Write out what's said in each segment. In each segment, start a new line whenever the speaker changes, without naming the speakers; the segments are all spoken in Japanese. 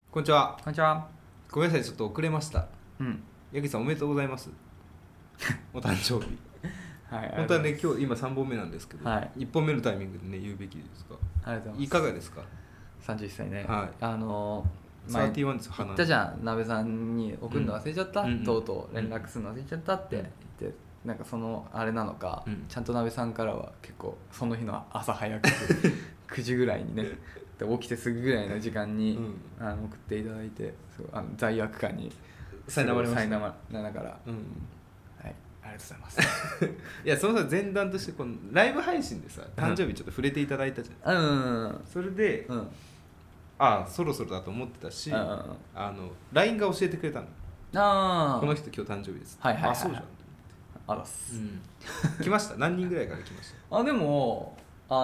こんにちは。
こんにちは。
ごめんなさい、ちょっと遅れました。
うん。
矢口さんおめでとうございます。お誕生日。
はい。
本当はね、今日今3本目なんですけど、
はい、
1本目のタイミングでね、言うべきですが。
ありがとうございます。
いかがですか。
31歳ね。
はい。
前
31です。
言ったじゃん、鍋さんに送るの忘れちゃった、とうとう連絡するの忘れちゃったって言って、なんかそのあれなのか、ちゃんと鍋さんからは結構その日の朝早く9時ぐらいにねで起きてすぐぐらいの時間に、送っていただいて、罪悪感に
苛まれました。
苛まれながら、はい、ありがとうございます。
いや、その前段としてこのライブ配信でさ、誕生日ちょっと触れていただいたじゃん。それで、そろそろだと思ってたし、LINE が教えてくれたの。この人今日誕生日です。そうじゃん。
あらす、
来ました。何人ぐらいから来ました。
でも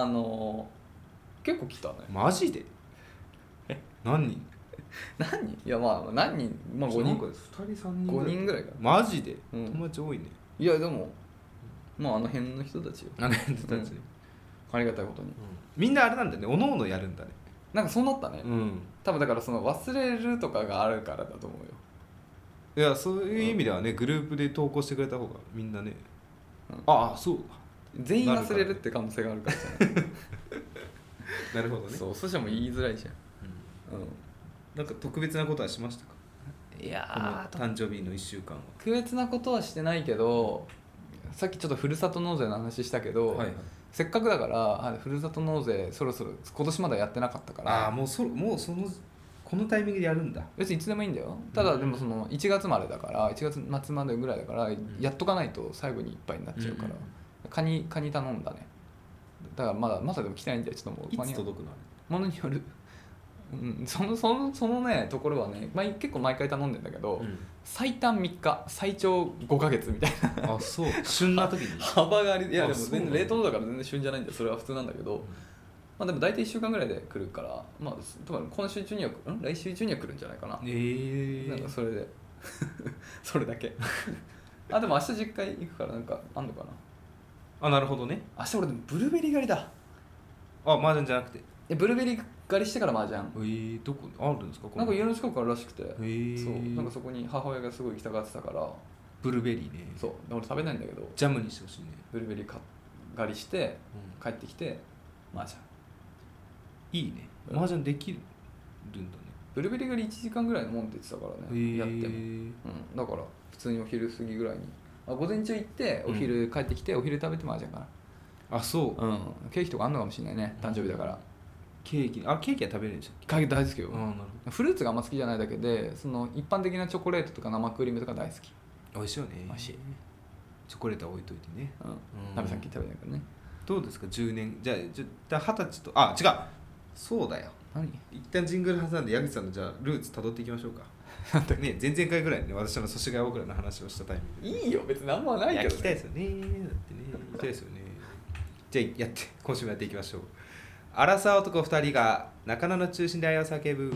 結構来たね。
マジで。何人
いや、まあ何人、まあ5人、
2人3人
5人ぐらいか
な。マジで、友達多いね。
いやでもまああの辺の人たちよ。
あの辺の人たち、
ありがたいことに、
みんなあれなんだよね、おのおのやるんだね。
なんかそうなったね。多分だからその忘れるとかがあるからだと思うよ。
いや、そういう意味ではね、グループで投稿してくれた方がみんなね、そう
全員忘れるって可能性があるからじゃない
なるほどね。
そうしても言いづらいじゃん。
なんか特別なことはしましたか。
いや
この誕生日の1週間は
特別なことはしてないけど、さっきちょっとふるさと納税の話したけど、せっかくだからふるさと納税そろそろ今年まだやってなかったから、
もうそのこのタイミングでやるんだ。
別にいつでもいいんだよ。ただでもその1月までだから1月末までぐらいだからやっとかないと最後にいっぱいになっちゃうから、カニ頼んだね。だからまだでも来てないんで、ちょっともう
いつ届くの。
ものによる。そのねところはね、結構毎回頼んでんだけど、最短3日最長5ヶ月みたいな。
そう旬な時に
幅があり。いやでも全然冷凍だから全然旬じゃないんだよ。それは普通なんだけど、まあでも大体1週間ぐらいで来るから、まあ多分今週中には来週中には来るんじゃないかな。なんかそれでそれだけでも明日実家行くからなんかあんのかな。
なるほどね。
明日俺でもブルーベリー狩りだ。
麻雀じゃなくて
ブルーベリー狩りしてから麻雀。
どこあるんですか。
なんか家の近くかららしくて、
そう
なんかそこに母親がすごい行きたがってたから。
ブルーベリーね。
そう俺食べないんだけど
ジャムにしてほしいね。
ブルーベリー狩りして帰ってきて麻雀。
いいね。麻雀できるんだね。
ブルーベリー狩り1時間ぐらいのもんって言ってたからね、やっても、だから普通にお昼過ぎぐらいに午前中行ってお昼帰ってきて、お昼食べて麻雀かな。そう、ケーキとかあんのかもしれないね、誕生日だから。
ケーキは食べれるんでしょ。
ケーキ大好きよ。フルーツがあんま好きじゃないだけで、その一般的なチョコレートとか生クリームとか大好き。
美味しいよね。美味しい。チョコレートは置いといてね。
鍋さん食べないからね。
どうですか10年。じゃあ20歳と違う。そうだよ。一旦ジングル挟んで矢口さんのじゃあルーツ辿っていきましょうか。ね、前々回ぐらいに私の祖師ヶ谷僕らの話をしたタイミングで。
いいよ、別にあんまないけどね。
聞きたいですよね。だってね、聞きたいですよね。じゃあ今週もやっていきましょう。アラサー男2人が中野の中心で愛を叫ぶ。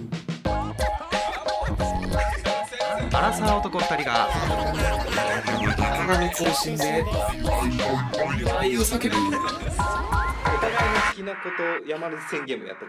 アラサー男2人が中野の中心で愛を叫ぶ。お互いの好きなこと山根宣言もやった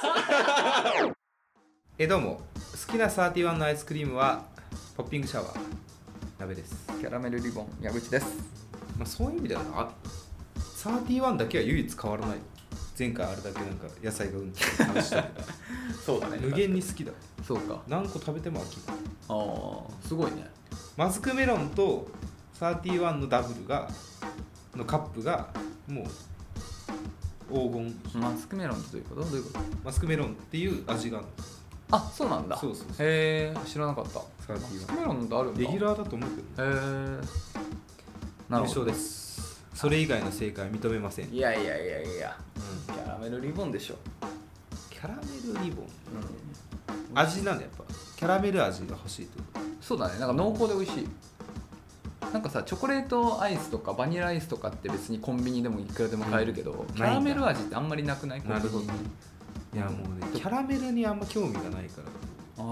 ことどうも、好きな31のアイスクリームはポッピングシャワー鍋です。
キャラメルリボン矢口です。
そういう意味では31だけは唯一変わらない。前回あれだけなんか野菜がって話したけど
そうだね、
無限に好きだ。
そうか、
何個食べても飽きない。
すごいね。
マスクメロンと31のダブルのカップがもう黄金。
マスクメロンってどういうこと？
マスクメロンっていう味がある。
そうなんだ。
そう
へえ、知らなかった。マ
ス
クメロンってあるんだ。
レギュラーだと思うけど。
優
勝です。それ以外の正解は認めません。
いや、キャラメルリボンでしょ。
キャラメルリボン、味なんだやっぱ。キャラメル味が欲しいってこと。
そうだね、なんか濃厚で美味しい。なんかさ、チョコレートアイスとかバニラアイスとかって別にコンビニでもいくらでも買えるけど、キャラメル味ってあんまりなくない？
なるほど。いやもうね、キャラメルにあんま興味がないから、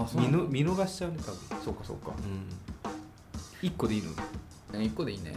見逃しちゃうね多分。
そうか。
1個でいいの
？1個でいいね。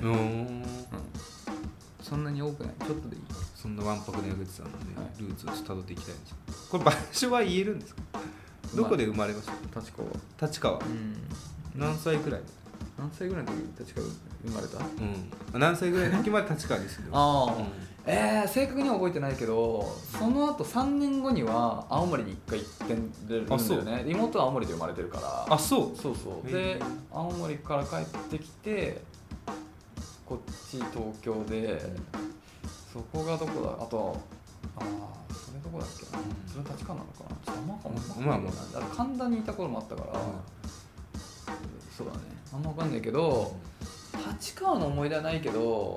そんなに多くない、ちょっとでいい。
そんなわんぱくな矢口さんのね、ルーツをたどっていきたいんです。これ場所は言えるんですか？ どこで生まれました？立川。何歳ぐらい？
何歳ぐらいの時に立川生まれた？
何歳ぐらいの時まで立川に住んで
ます。正確には覚えてないけど、その後3年後には青森に1回行ってるんだよね。妹は青森で生まれてるから。そうで青森から帰ってきてこっち東京で、そこがどこだ、あとそれどこだっけな、それは立川なのかな、ちょっとあんまかも神田にいた頃もあったから、そうだね、あんま分かんないけど、立川の思い出はないけど、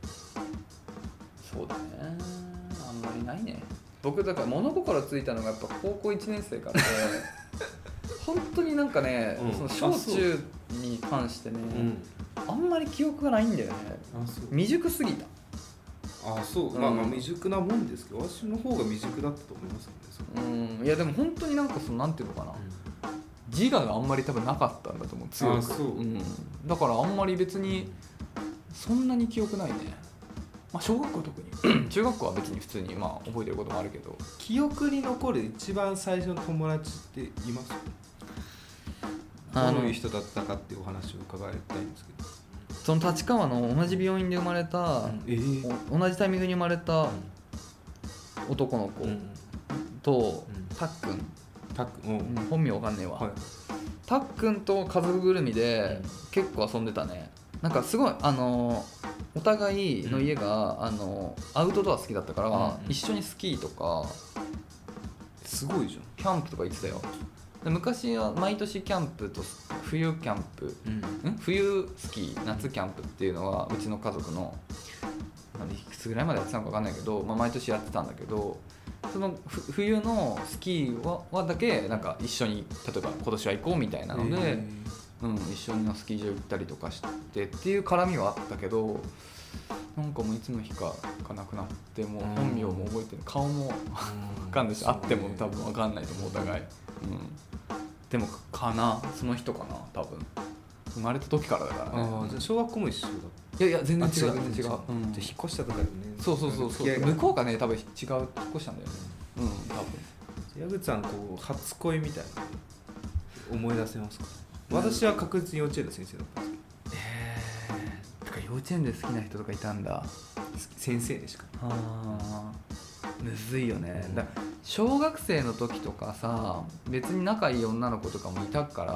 そうだね、あんまりないね。僕だから物心ついたのがやっぱ高校1年生からで本当になんかね、その小中に関してね、あんまり記憶がないんだよね。未熟すぎた。
未熟なもんですけど、私の方が未熟だったと思います
ね。いやでも本当になんかなんていうのかな、自我があんまり多分なかったんだと思う、強く。だからあんまり別にそんなに記憶ないね。小学校特に中学校は別に普通に覚えてることもあるけど。
記憶に残る一番最初の友達っています？どういう人だったかっていうお話を伺いたいんですけど。
その立川の同じ病院で生まれた、同じタイミングに生まれた男の子と、たっくん、本名わかんねえわ、たっくんと家族ぐるみで結構遊んでたね。なんかすごいお互いの家が、アウトドア好きだったから、一緒にスキーとか
すごいじゃん、
キャンプとか行ってたよ。昔は毎年キャンプと冬キャンプ、冬スキー、夏キャンプっていうのはうちの家族のいくつぐらいまでやってたのか分かんないけど、毎年やってたんだけど、その冬のスキーはだけなんか一緒に、例えば今年は行こうみたいなので、一緒にスキー場行ったりとかしてっていう絡みはあったけど、なんかもういつの日かなくなって、もう本名も覚えてる、顔も分かんないし、会っても多分分かんないと思う、お互い。でもその人かな、多分生まれた時からだからね。
じゃあ小学校も一緒だ。
いや全然違う。
じゃあ引っ越したとかよね。
そう向こうがね多分違う、引っ越したんだよね。多分
矢口さん初恋みたいな思い出せますか？私は確実に幼稚園の先生だったんです
けど。幼稚園で好きな人とかいたんだ。
先生でしか。
むずいよね。小学生の時とかさ、別に仲いい女の子とかもいたから。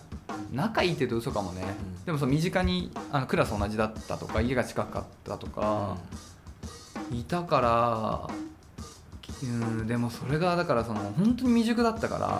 仲いいって言うと嘘かもね。でも身近にクラス同じだったとか、家が近かったとか、いたから、でもそれがだから本当に未熟だったから、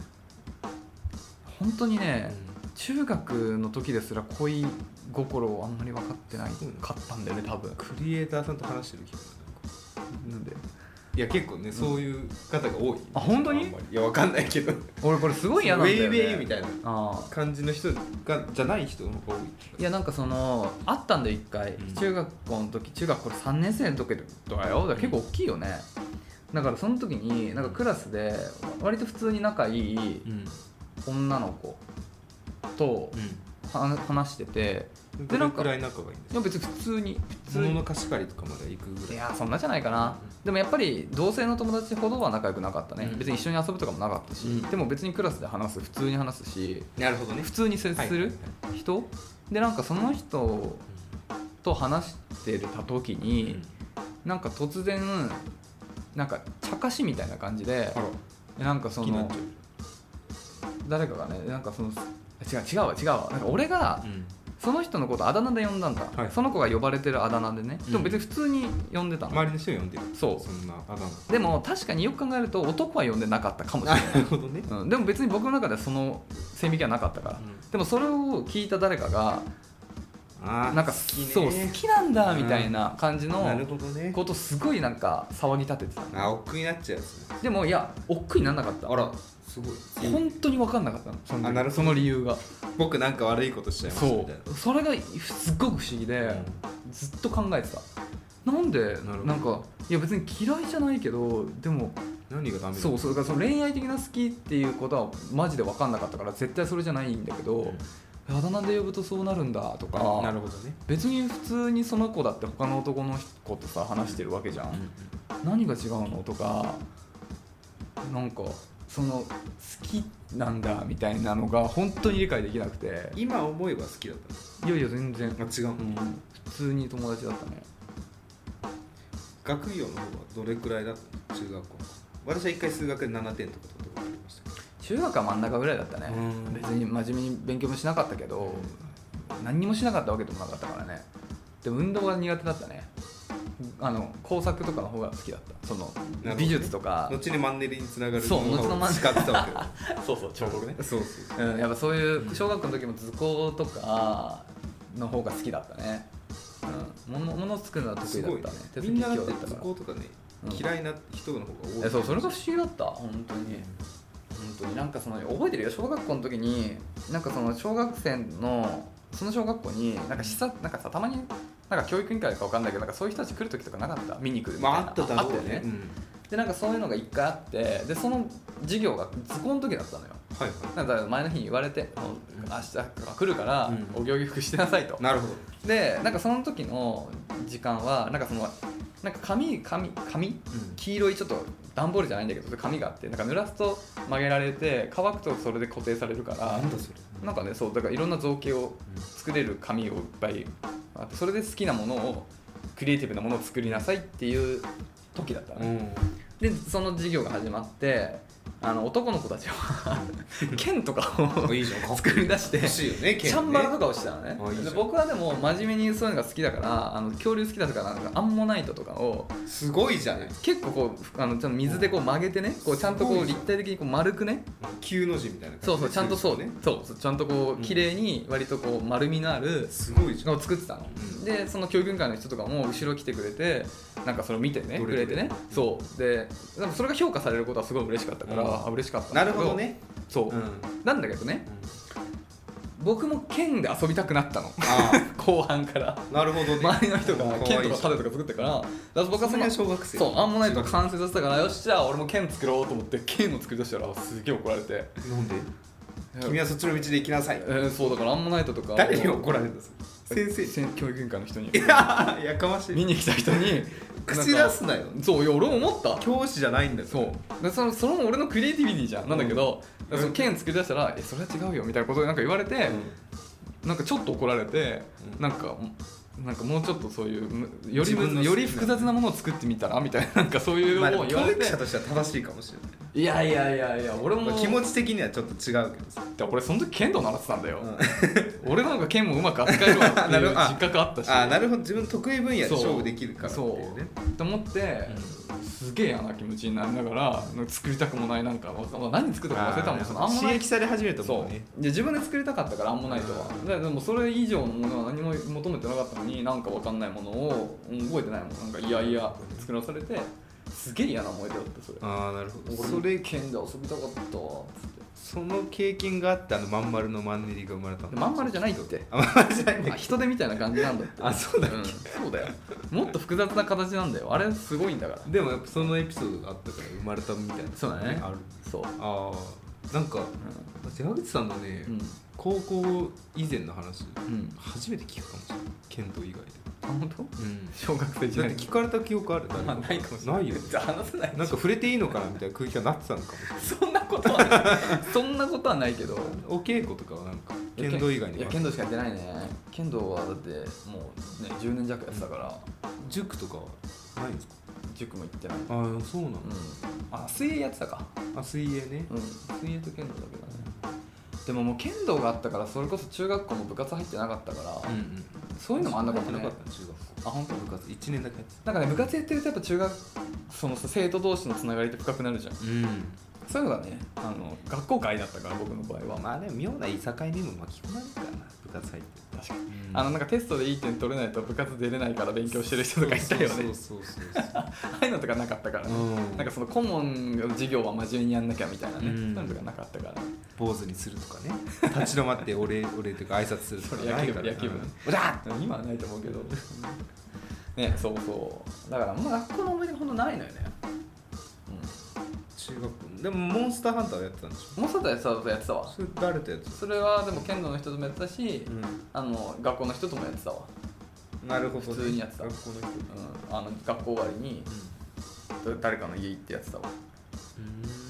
本当にね、中学の時ですら恋心をあんまり分かってないかったんだよね、多分。
クリエイターさんと話してる気が
なんで。
いや結構ね、そういう方が多い。
本当に？
いやわかんないけど、
俺これすごい嫌なんだよね。
ウェイみたいな感じの人がじゃない人の方が多い。
いやなんかあったんだよ一回、中学校の時、中学校3年生の時とかよ。だから結構大きいよね。だからその時になんかクラスで割と普通に仲いい女の子と話してて、
どれくらい仲がいいんですか？
いや別に普通に
物の貸し借りとかまで行くぐらい。
いやそんなじゃないかな。でもやっぱり同性の友達ほどは仲良くなかったね。別に一緒に遊ぶとかもなかったし、でも別にクラスで普通に話すし、
なるほどね、
普通に接する人で、なんかその人と話してた時に、なんか突然なんか茶化しみたいな感じで、なんか誰かがね、なんか違うわ、なんか俺がその人のことあだ名で呼んだんだ、その子が呼ばれてるあだ名でね。でも別に普通に呼んでたの、
周りの人呼んでる。
そ
んなあだ名
でも確かによく考えると男は呼んでなかったかもしれない。
なるほどね。
でも別に僕の中ではその線引きはなかったから、でもそれを聞いた誰かがなんか好きなんだみたいな感じのことすごいなんか騒ぎ立ててた。
億劫になっちゃうやつ。
でもいや億劫にならなかった。
あらすごい。
本当に分かんなかったの。その理由が。
僕なんか悪いことしちゃいましたみたいな。
それがすっごく不思議で、ずっと考えてた。なんでなんかいや別に嫌いじゃないけど、でも
何がダメだ。
そうだから恋愛的な好きっていうことはマジで分かんなかったから、絶対それじゃないんだけど、あだ名で呼ぶとそうなるんだとか。
なるほどね。
別に普通にその子だって他の男の子とさ話してるわけじゃん、何が違うのとか、なんかその好きなんだみたいなのが本当に理解できなくて。
今思えば好きだった
いやいや全然
違う、
普通に友達だったね。
学業の方はどれくらいだったの？中学校。私は1回数学で7点とか取ったことありましたけど。
中学は真ん中ぐらいだったね。別に真面目に勉強もしなかったけど、何にもしなかったわけでもなかったからね。でも運動が苦手だったね。工作とかの方が好きだった。その美術とか、
後にマンネリにつながる
そう、後のマンネリ
使ってたわけだ
そうそう、彫刻ね。
そうそう、
やっぱそういう小学校の時も図工とかの方が好きだったね。物を作るのは得意だったね。
みんなだって図工とかね、嫌いな人の方が多い。
そう、それが不思議だった本当に。なんかその覚えてるよ、小学校の時になんかその小学生のその小学校になんかなんかさ、たまになんか教育委員会か分かんないけど、なんかそういう人たち来る時とかなかった？見に来るみたいな。
あっただろうね。
でなんかそういうのが一回あって、でその授業が図工の時だったのよ。
はい
はい。だから前の日に言われて、明日来るからお行儀服してなさいと。
なるほど。
でなんかその時の時間はなんかそのなんか紙、黄色いちょっと段ボールじゃないんだけど紙があって、なんか濡らすと曲げられて乾くとそれで固定されるから、
なんだそれ。
なんかね、そうだからいろんな造形を作れる紙をいっぱいあって、それで好きなものをクリエイティブなものを作りなさいっていう時だったのね。でその授業が始まって、男の子たちは剣とかを
いいじゃん、
作り出して、
チ
ャンバラとかをしてたのね。で僕はでも真面目にそういうのが好きだから、恐竜好きだからなんかアンモナイトとかを
すごいじゃない。
結構こうちゃんと水でこう曲げてね、こうちゃんとこう立体的にこう丸くね、
Q の字みたいな。
そうそうちゃんとそうね、そうちゃんとこう綺麗に割とこう丸みのある
すごいじゃん
を作ってたの。でその教育委員会の人とかも後ろ来てくれて、なんかそれを見てねくれてね、そうでそれが評価されることはすごい嬉しかったから、嬉しかったんだけど。
なるほどね。
そう、なんだけどね、僕も剣で遊びたくなったの。後半から。
なるほどね。
周りの人が剣とか盾とか作ってから、僕はその
小学生、
そうアンモナイト完成させたから、よしじゃあ俺も剣作ろうと思って剣を作り出したらすげえ怒られて。
なんで？君はそっちの道で行きなさい。
そうだからアンモナイトとか
誰に怒られるんですか？先生、
教育委員会の人に。
いややかましい。
見に来た人に
口出すなよ。
そう、いや俺も思った。
教師じゃないんだよ。
そうでそれも俺のクリエイティビティじゃん、なんだけど、その剣作り出したらそれは違うよみたいなことをなんか言われて、なんかちょっと怒られて、なんかもうちょっとそういうより複雑なものを作ってみたらみたいな、なんかそういうのを言われて、
教育者としては正しいかもしれない。
いや俺も
気持ち的にはちょっと違うけどさ。
俺その時剣道習ってたんだよ。俺の方が剣もうまく扱えるわっていう自覚あったし。
なるほど、自分の得意分野で勝負できるからっていうね。
と思って、すげえ嫌な気持ちになりながら作りたくもない、なんか何作ったか忘れたもん。その
刺激され始めたもんね。
で自分で作りたかったからアンモナイトは。でもそれ以上のものは何も求めてなかったのに、なんか分かんないものを覚えてないもん、なんかいやいや作らされて、すげえ嫌な思い出だった。それ
なるほど。
それ剣で遊びたかったっつって。
その経験があってまん丸のマンネリが生まれたんだ。
まん丸じゃないって。
まん丸じゃないんだ。
人手みたいな感じなんだって。
そうだっけ。
そうだよ。もっと複雑な形なんだよ。あれすごいんだから。
でもやっぱそのエピソードがあったから生まれたみたいな。
そうだね。ある。そう。
なんか山口さんのね、高校以前の話、初めて聞くかもしれない。剣道以外で。
本当？小学生時代
だって聞かれた記憶ある？
ないかもしれない。
ないよ。
話せない。
なんか触れていいのかなみたいな空気がなってたのかも。
そんなことはない。そんなことはないけど。
お稽古とかはなんか剣道以外に。
いや剣道しかやってないね。剣道はだってもうね10年弱やってたから。
塾とかはないんですか？
塾も行ってない。
そうなの。
水泳やってたか。
水泳ね。
水泳と剣道だけどね。でももう剣道があったから、それこそ中学校も部活入ってなかったから、そういうのもあんなかったね。
なかった中学校。
本当？
部活1年だけやって
た。なんかね、部活やってるとやっぱその生徒同士のつながりって深くなるじゃん。そういうのがね、学校会だったから僕の場合は。
まあでも妙ないさかいにも巻き込まれるからな、部活入って。
確かに。なんかテストでいい点取れないと部活出れないから勉強してる人とかいたよね。
そう
ああいうのとかなかったからね。なんかその顧問の授業は真面目にやんなきゃみたいなね。そういうのとかなかったから。
坊主にするとかね。立ち止まって俺というか挨拶するとかないから。
野球部。今はないと思うけど。ね、そうそう。だから学校の思い出がほんとないのよね。
中学校でもモンスターハンターをやってたんでしょ。
モンスターハンターやってたわ。
それ誰とやってた？
それはでも剣道の人ともやってたし、学校の人ともやってたわ。
なるほど。
普通にやってた。
学校の人。
学校終わりに誰かの家行ってやってたわ。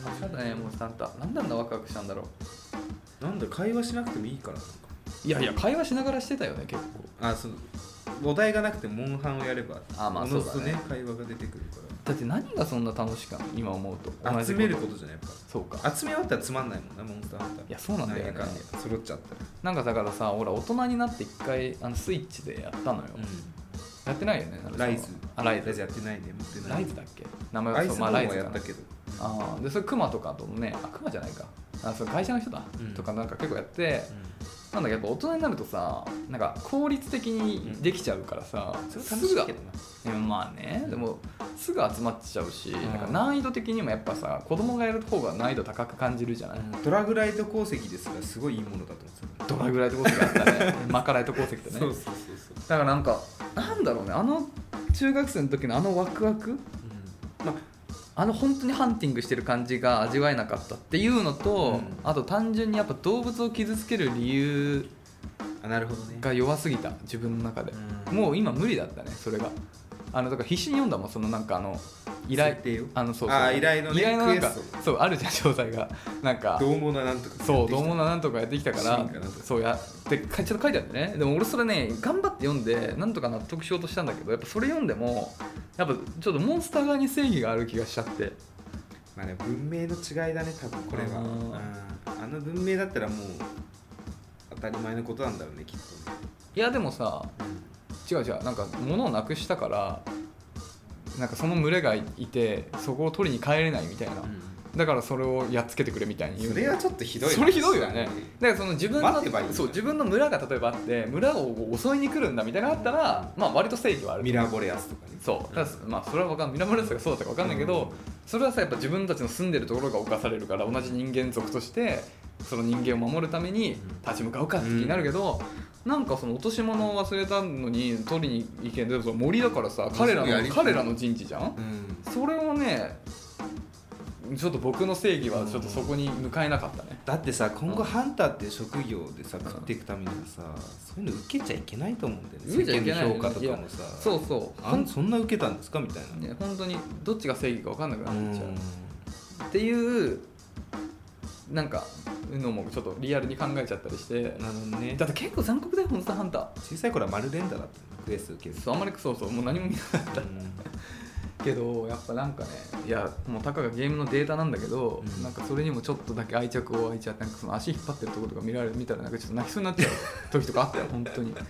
そうだね、モンスターハンター。なんだろうな、ワクワクしたんだろ
う。なんだ会話しなくてもいいからなんか。
いやいや、会話しながらしてたよね、結構。
そうお題がなくてモンハンをやれば
まあそうだね、
会話が出てくるから。
だって何がそんな楽しかったの今思うと。
集めることじゃない、やっぱ。
そうか、
集め終わったらつまんないもんな、モンスターハンター。
いやそうなんだよね、
揃っちゃったら。
なんかだからさ、俺大人になって一回スイッチでやったのよ、やってないよね。
ライズ
ライズ
やってないね。持ってない。
ライズだっけ、名前
は。そう、ライズ
や
やったけど。
でそれクマとかともね、クマじゃないか、それ会社の人だ、とかなんか結構やって、なんだけどやっぱ大人になるとさ、なんか効率的にできちゃうからさ、
すぐが
まあね、でもすぐ集まっちゃうし、なんか難易度的にもやっぱさ、子供がやる方が難易度高く感じるじゃない。
ドラグライト鉱石ですらすごいいいものだと思って
た。ドラグライト鉱石あったねマカライト鉱石ってね。
そう
だからなんかなんだろうね、中学生の時のワクワク、本当にハンティングしてる感じが味わえなかったっていうのと、あと単純にやっぱ動物を傷つける理由が弱すぎた、自分の中で。もう今無理だったね、それが。だから必死に読んだもん、そのなんか依頼、依頼のね、なんかそうあるじゃん、詳細がなんか
どうもななんとか、
そうどうもななんとかやってきたから、そうやってちょっと書いてあってね。でも俺それね、頑張って読んでなんとか納得しようとしたんだけど、やっぱそれ読んでもやっぱちょっとモンスター側に正義がある気がしちゃって。
まあね、文明の違いだね、多分これは。文明だったらもう当たり前のことなんだろうね、きっとね。
いやでもさ、違うなんか物をなくしたからなんかその群れがいてそこを取りに帰れないみたいな、だからそれをやっつけてくれみたいに言う。
それはちょっとひどい。
それひどいよね。だからその自分の
そう
自分の村が例えばあって村を襲いに来るんだみたいなのがあったら、まあ割と正義はある。
ミラーボレアスとかね。
そうただ、まあそれは分かんない、ミラーボレアスがそうだったか分かんないけど、それはさやっぱ自分たちの住んでるところが侵されるから、同じ人間族としてその人間を守るために立ち向かうかって気になるけど、なんかその落とし物を忘れたのに取りに行けんで、森だからさ、彼らの陣地じゃん、それをねちょっと僕の正義はちょっとそこに向かえなかったね。
だってさ、今後ハンターっていう職業でさ食っていくためにはさ、そういうの受けちゃいけないと思うんだよね。世間の評価とかもさ、そうそんな受けたんですかみたいな、
ね、本当にどっちが正義か分かんなくなっちゃうっていうなんかのもちょっとリアルに考えちゃったりして。
なるほどね。
だって結構残酷だよ、モンスターハンター。
小さい頃は丸連打だったクエスト受ける。
そう、あんまりそうもう何も見なかったけど、やっぱなんかね、いやもうたかがゲームのデータなんだけど、なんかそれにもちょっとだけ愛着を湧いちゃって、なんかその足引っ張ってるところとか見たらなんかちょっと泣きそうになっちゃう時とかあったよ本当に。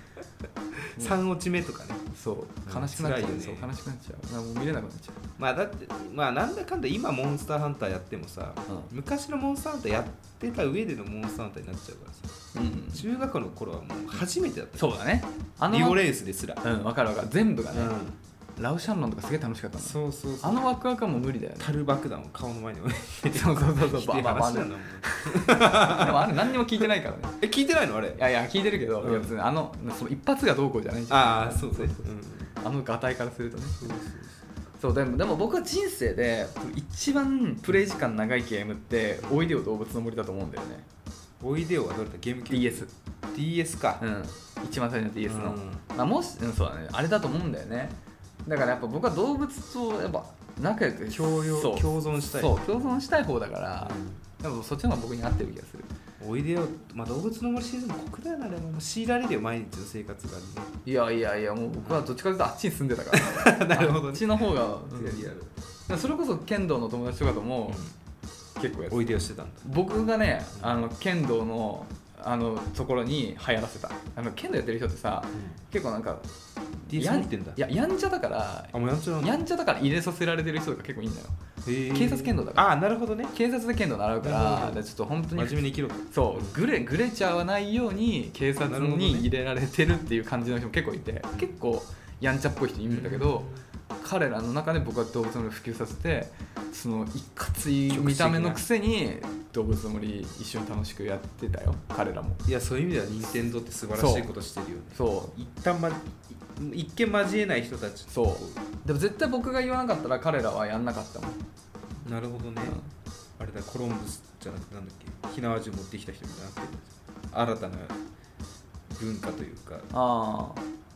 3落ち目とかね。
そう悲しくなっちゃう、そう悲しくなっちゃう、もう見れなくなっちゃう。
まあだってなんだかんだ今モンスターハンターやってもさ、昔のモンスターハンターやってた上でのモンスターハンターになっちゃうからさ、中学校の頃はもう初めてだった。
そうだね、
リオレースですら。
分かる全部がね、ラウシャンロンとかすげえ楽しかったの。そうワクワクはもう無理だよね。
樽爆弾を顔の前に置いて。
そうバーバーでもあれ何にも聞いてないからね。
聞いてないのあれ。
いや聞いてるけど、別にその一発がどうこうじゃないじゃん。そうガタイからするとね。そうでも僕は人生で一番プレイ時間長いゲームっておいでよ動物の森だと思うんだよね。
おいでよはどれだ、ゲーム機 DS か。
一番最初の DS の、そうだね、あれだと思うんだよね。だからやっぱ僕は動物とやっぱ仲良く
共存したい。
共存したい方だから、やっぱそっちの方が僕に合ってる気がする。
おいでよ、動物の森シーズン酷だよな。あれも強いられるよ、毎日の生活が、ね。
いやもう僕はどっちかというとあっちに住んでたから
なるほど、ね、
あっちの方が、それこそ剣道の友達とかとも、結構
おいでよしてたんだ。
僕がね、剣道のところに流行らせた。剣道やってる人ってさ、結構なんか
DS 持ってんだ。
いや、やんちゃだから、やんちゃだから入れさせられてる人が結構いいんだよ。警察剣道だから。
なるほどね。
警察で剣道習うから、ちょっと本当に
真面目に生きろと。
そうグレちゃわないように警察に入れられてるっていう感じの人も結構いて、結構やんちゃっぽい人いるんだけど、彼らの中で僕は動物の森普及させて、そのいかつい見た目のくせに動物の森一緒に楽しくやってたよ、彼らも。
いや、そういう意味では任天堂って素晴らしいことしてるよね。そう一見交えない人たち。
でも絶対僕が言わなかったら彼らはやんなかったもん。
なるほどね。あれだ、コロンブスじゃなくてなんだっけ、火縄銃持ってきた人みたいな、新たな文化というか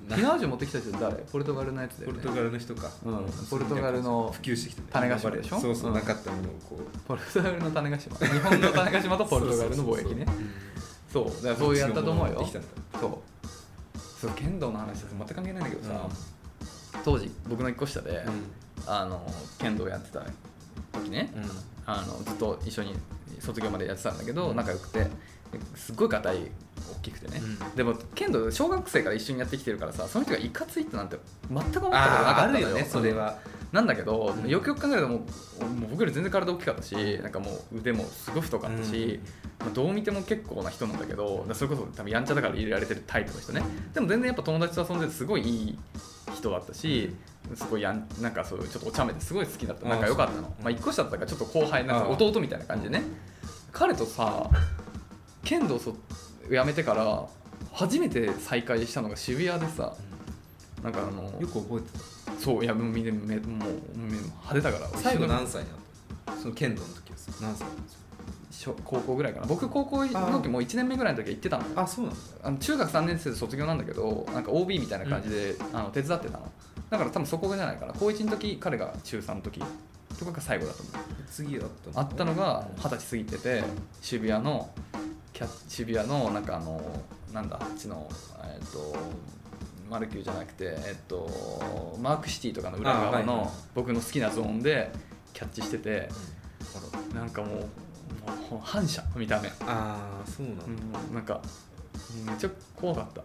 火縄銃持ってきた人誰？ポルトガルのやつだよね。
ポルトガルの人か、
ポルトガルの
普及してきて
種子島でしょ。
そうそう、なかったものをこう
ポルトガルの種子島、日本の種子島とポルトガルの貿易ね。そうだからそうやったと思うよ。そう剣道の話と全く関係ないんだけどさ、当時僕の1個下で、剣道やってた時ね、ずっと一緒に卒業までやってたんだけど、仲良くてすっごい硬い大きくてね、でも剣道小学生から一緒にやってきてるからさ、その人がいかついってなんて全く思ったことなかったんだよね。
それは
なんだけど、よくよく考えるともう僕より全然体大きかったし、なんかもう腕もすごい太かったし、どう見ても結構な人なんだけど、それこそ多分やんちゃだから入れられてるタイプの人ね。でも全然やっぱ友達と遊んでてすごいいい人だったし、すごいなんかそういうちょっとお茶目ですごい好きだった、仲良かったの。1個下だったからちょっと後輩なんか弟みたいな感じでね。彼とさ剣道やめてから初めて再会したのが渋谷でさ、なんか
よく覚えてた。
そう、いやもう派手だから。
最後何歳なの？その剣道の時はさ何歳なんですか？
高校ぐらいかな。僕高校の時もう1年目ぐらいの時は行ってたの。
あ、そうなんだ。
中学3年生で卒業なんだけど、なんか OB みたいな感じで、手伝ってたの。だから多分そこじゃないかな。高1の時彼が中3の時とかが最後だと思う。
次あ
ったのが20歳過ぎてて、渋谷のなんかなんだあっちのマルキューじゃなくてマークシティとかの裏側の僕の好きなゾーンでキャッチしてて、なんかもう反射見た目。
ああ、そうなんだ。
なんかめっちゃ怖かった。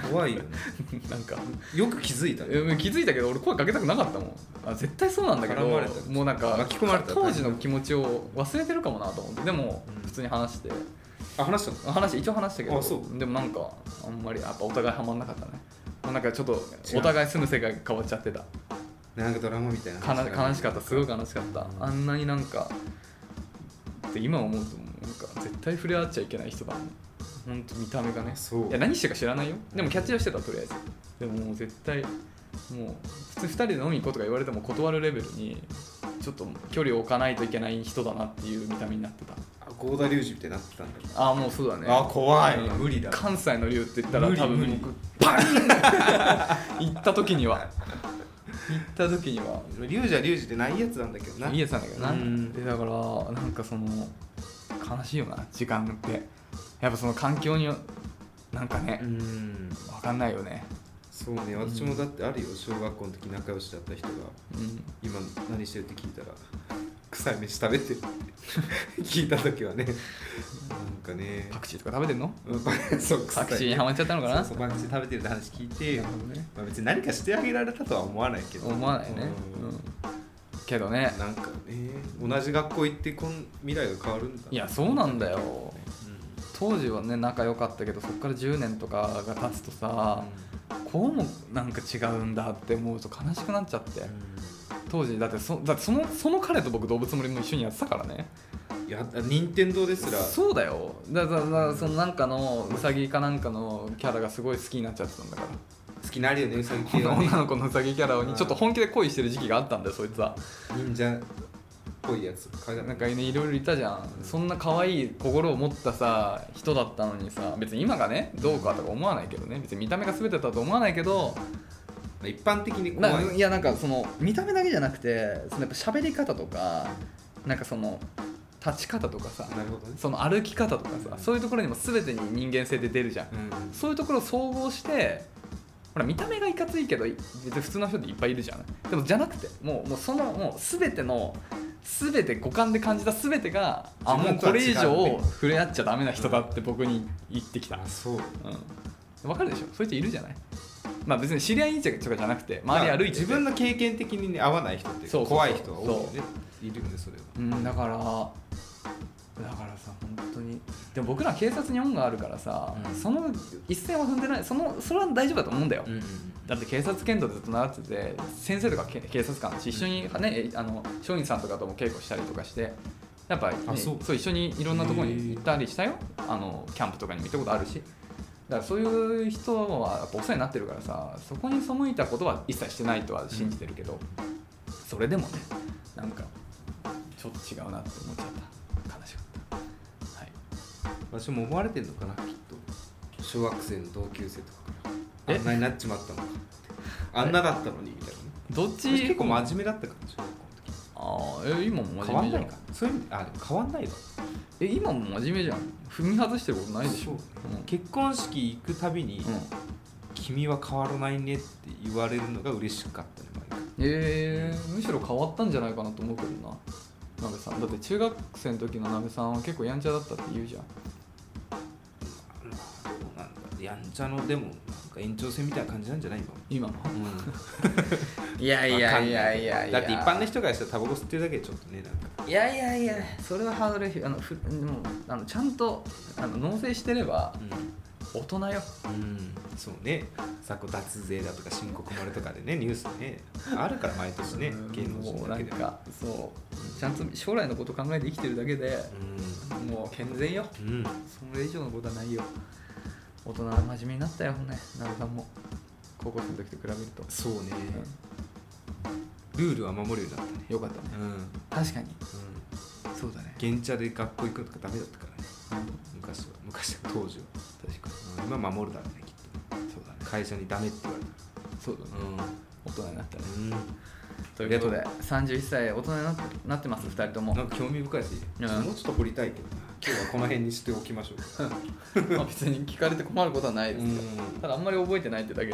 怖いよね。
なんか
よく気づいたね。
気づいたけど俺声かけたくなかったもん。絶対そうなんだけど、もうなんか
巻き込まれた
当時の気持ちを忘れてるかもなと思って。でも普通に話して、
一応話した
けど、でもなんかあんまりやっぱお互いハマんなかったね。なんかちょっとお互い住む世界が変わっちゃってた。
なんかドラマみたいな
悲しかった。すごい悲しかった。あんなになんかって今思うとなんか絶対触れ合っちゃいけない人だもん。本当見た目がね。いや何してるか知らないよ。でもキャッチはしてたとりあえず。でももう絶対もう普通2人で飲みに行こうとか言われても断るレベルにちょっと距離を置かないといけない人だなっていう見た目になってた。
郷田龍二みたいになってたんだけど。
ああもうそうだね。
あ怖い。無理だ。
関西の龍って言ったら多分僕パン行った時には
龍二は龍二ってないやつなんだけどな。
いいやつなんだけどな。でだからなんかその悲しいよな時間って。やっぱその環境になんかね、分かんないよね。
そうね、私もだってあるよ、小学校の時仲良しだった人が、今何してるって聞いたら臭い飯食べてる聞いた時はね、なんかね、
パクチーとか食べてんの？
そう、
パクチーにハマっちゃったのかな。
そうパクチー食べてるって話聞いて、別に何かしてあげられたとは思わないけど、
思わないね。けどね、
なんか同じ学校行って未来が変わるんだ。
いやそうなんだよ。当時はね仲良かったけど、そこから10年とかが経つとさ、こうもなんか違うんだって思うと悲しくなっちゃって、当時だってその彼と僕動物森も一緒にやってたからね。
いや任天堂ですら
そうだよ。だからそのなんかのウサギかなんかのキャラがすごい好きになっちゃってたんだから。
好きになるよね、ウサギ系はね。
女の子のウサギキャラにちょっと本気で恋してる時期があったんだよ、そいつは。
忍者っぽいやつ
なんかね、いろいろいたじゃん。そんな可愛い心を持ったさ人だったのにさ、別に今がねどうかとか思わないけどね、別に見た目が全てだと思わないけど、
一般的に怖い。
いやなんかその見た目だけじゃなくて、そのやっぱ喋り方とか、なんかその立ち方とかさ、
なるほどね、
その歩き方とかさ、そういうところにも全てに人間性で出るじゃん、そういうところを総合して、ほら見た目がいかついけど別に普通の人っていっぱいいるじゃん。でもじゃなくて、もうそのもう全て五感で感じた全てが、もうこれ以上触れ合っちゃダメな人だって僕に言ってきた。
そう、
分かるでしょ、そういう人いるじゃない。まあ別に知り合いとかじゃなくて、周り歩いてて、
自分の経験的に、ね、合わない人って怖い人が多いよね。いるよね、それは。
だからさ、本当に。でも僕ら警察に恩があるからさ、その一線は踏んでない。それは大丈夫だと思うんだよ。だって警察剣道ずっと習ってて、先生とか警察官だし、一緒にね、松陰さんとかとも稽古したりとかして、やっぱり、ね、そう一緒にいろんなところに行ったりしたよ。キャンプとかにも行ったことあるし。だからそういう人はやっぱお世話になってるからさ、そこに背いたことは一切してないとは信じてるけど、それでもね、なんかちょっと違うなって思っちゃった。悲しかった。はい。
私も思われてるのかな、きっと。小学生の同級生とかから。 あんなになっちまったのか、あんなだったのにみたいな。
どっち
結構真面目だったから小学校の時。
今も真面目じゃん。
変わんないか、そういう意味でも変わんないわ。
今も真面目じゃん。踏み外してることないでしょ。
結婚式行くたびに、君は変わらないねって言われるのが嬉しかったね、
毎回。むしろ変わったんじゃないかなと思うけどな、なべさん。だって中学生の時のなべさんは結構やんちゃだったって言うじゃん。
やんちゃのでもなんか延長線みたいな感じなんじゃない
今も、いや
だって一般の人からしたらタバコ吸ってるだけでちょっとね、なんか
いやそれはハードルでもちゃんと納税してれば大人よ。
そうね、昨今脱税だとか申告漏れとかでね、ニュースねあるから毎年ね、芸能人だけでも
なんかそうちゃんと将来のこと考えて生きてるだけで、もう健全よ、それ以上のことはないよ。大人は真面目になったよね、なべさんも高校生の時と比べると。
そうね、ルールは守るようになったね。
よかったね、確かに、そうだね。
原茶で学校行くのとかダメだったからね、昔は当時は。
確かに、
今守るだろうね、きっと。そうだね、会社にダメって言われたら。
そうだね、大人になったね。ということで31歳大人になってます、2人とも。
なんか興味深いし、もうちょっと掘りたいけどな。今日はこの辺にしておきましょう。
まあ別に聞かれて困ることはないですけど、ただあんまり覚えてないってだけで。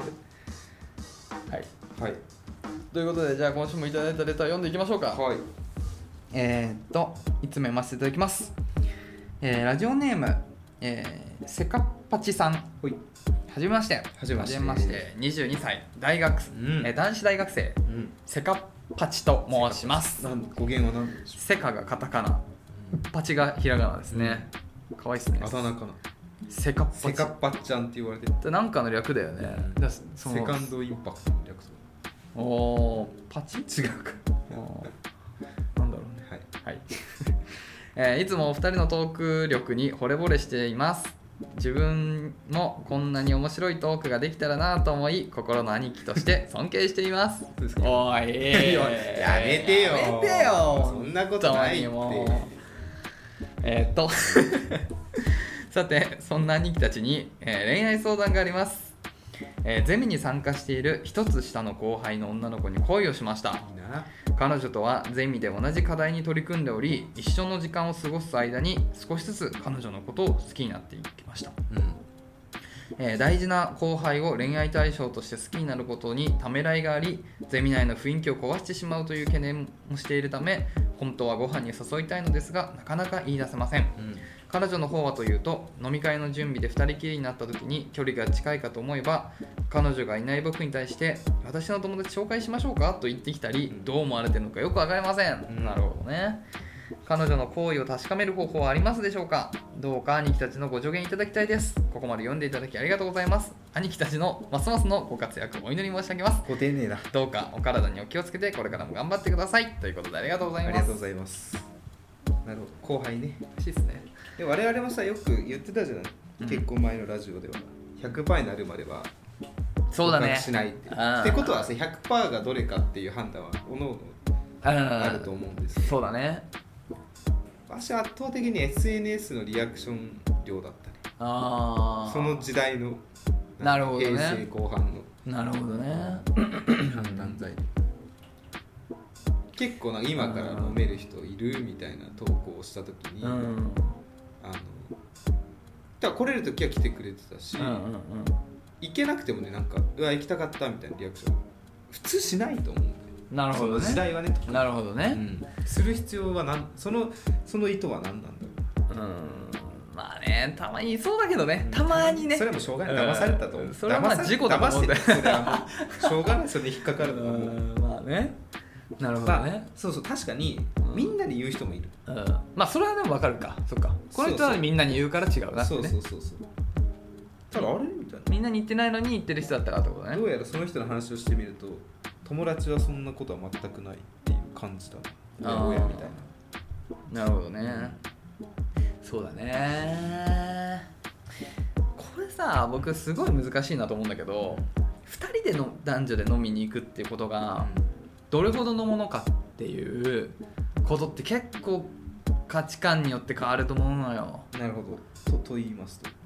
はい、ということで、じゃあ今週もいただいたレター読んでいきましょうか。
はい。
いつも読ませていただきます。ラジオネーム、セカパチさん。はじめまして。22歳、大学、男子大学生、セカパチと申します。
語源は何でしょう。
セカがカタカナ、パチがひらがなですね。かわいいっすね。
あだ名かな。
セカ
パちゃんって言われてる。
なんかの略だよね。
セカンドインパクトの略。
パチ？
違うか。
なんだろうね。はい。いつもお二人のトーク力に惚れ惚れしています。自分もこんなに面白いトークができたらなと思い、心の兄貴として尊敬しています。おい、
やめてよ。そんなことないって。
さて、そんな兄貴たちに、恋愛相談があります。ゼミに参加している一つ下の後輩の女の子に恋をしました。彼女とはゼミで同じ課題に取り組んでおり、一緒の時間を過ごす間に少しずつ彼女のことを好きになっていきました。大事な後輩を恋愛対象として好きになることにためらいがあり、ゼミ内の雰囲気を壊してしまうという懸念もしているため、本当はご飯に誘いたいのですが、なかなか言い出せません。彼女の方はというと、飲み会の準備で2人きりになった時に距離が近いかと思えば、彼女がいない僕に対して私の友達紹介しましょうかと言ってきたり、どう思われてるのかよくわかりません。なるほどね。彼女の行為を確かめる方法はありますでしょうか。どうか兄貴たちのご助言いただきたいです。ここまで読んでいただきありがとうございます。兄貴たちのますますのご活躍お祈り申し上げます。
ご丁寧だ。
どうかお体にお気をつけてこれからも頑張ってください。ということでありがとうございます。
ありがとうございます。なるほど、後輩ね。
嬉しいですね。
で我々もさ、よく言ってたじゃない、結婚前のラジオでは 100% になるまでは
そうだね
しないって。ってことはさ、 100% がどれかっていう判断はおのおのあると思うんです。
そうだね。
私は圧倒的に SNS のリアクション量だったね。その時代の
なるほど、ね、
平成後半
のなるほどね
判断材料。結構なんか今から飲める人いるみたいな投稿をした時に、だ来れる時は来てくれてたし、行けなくてもね、なんかうわ行きたかったみたいなリアクション普通しないと思うんだよ。
なるほどね。
時代はね。
なるほどね、
する必要はその意図は何なんだろう。
まあね、たまにそうだけどね、たまにね。
それもしょうがない、騙されたと思う。
それはまあ事故だと思うんだよ。
それはもうしょうがない、それで引っかかるのはもう。
まあね。なるほどね。
そうそう、確かにみんなに言う人もいる。
まあそれはでも分かるか。そっか。この人はみんなに言うから違うなってね。
そう。ただあれみたいな。
みんなに言ってないのに言ってる人だったらってことね。
どうやらその人の話をしてみると、友達はそんなことは全くないっていう感じだな。親みたい
な。なるほどね。そうだね。これさ、僕すごい難しいなと思うんだけど、2人での男女で飲みに行くっていうことがどれほどのものかっていうことって結構価値観によって変わると思うのよ。
なるほど。と言いますと、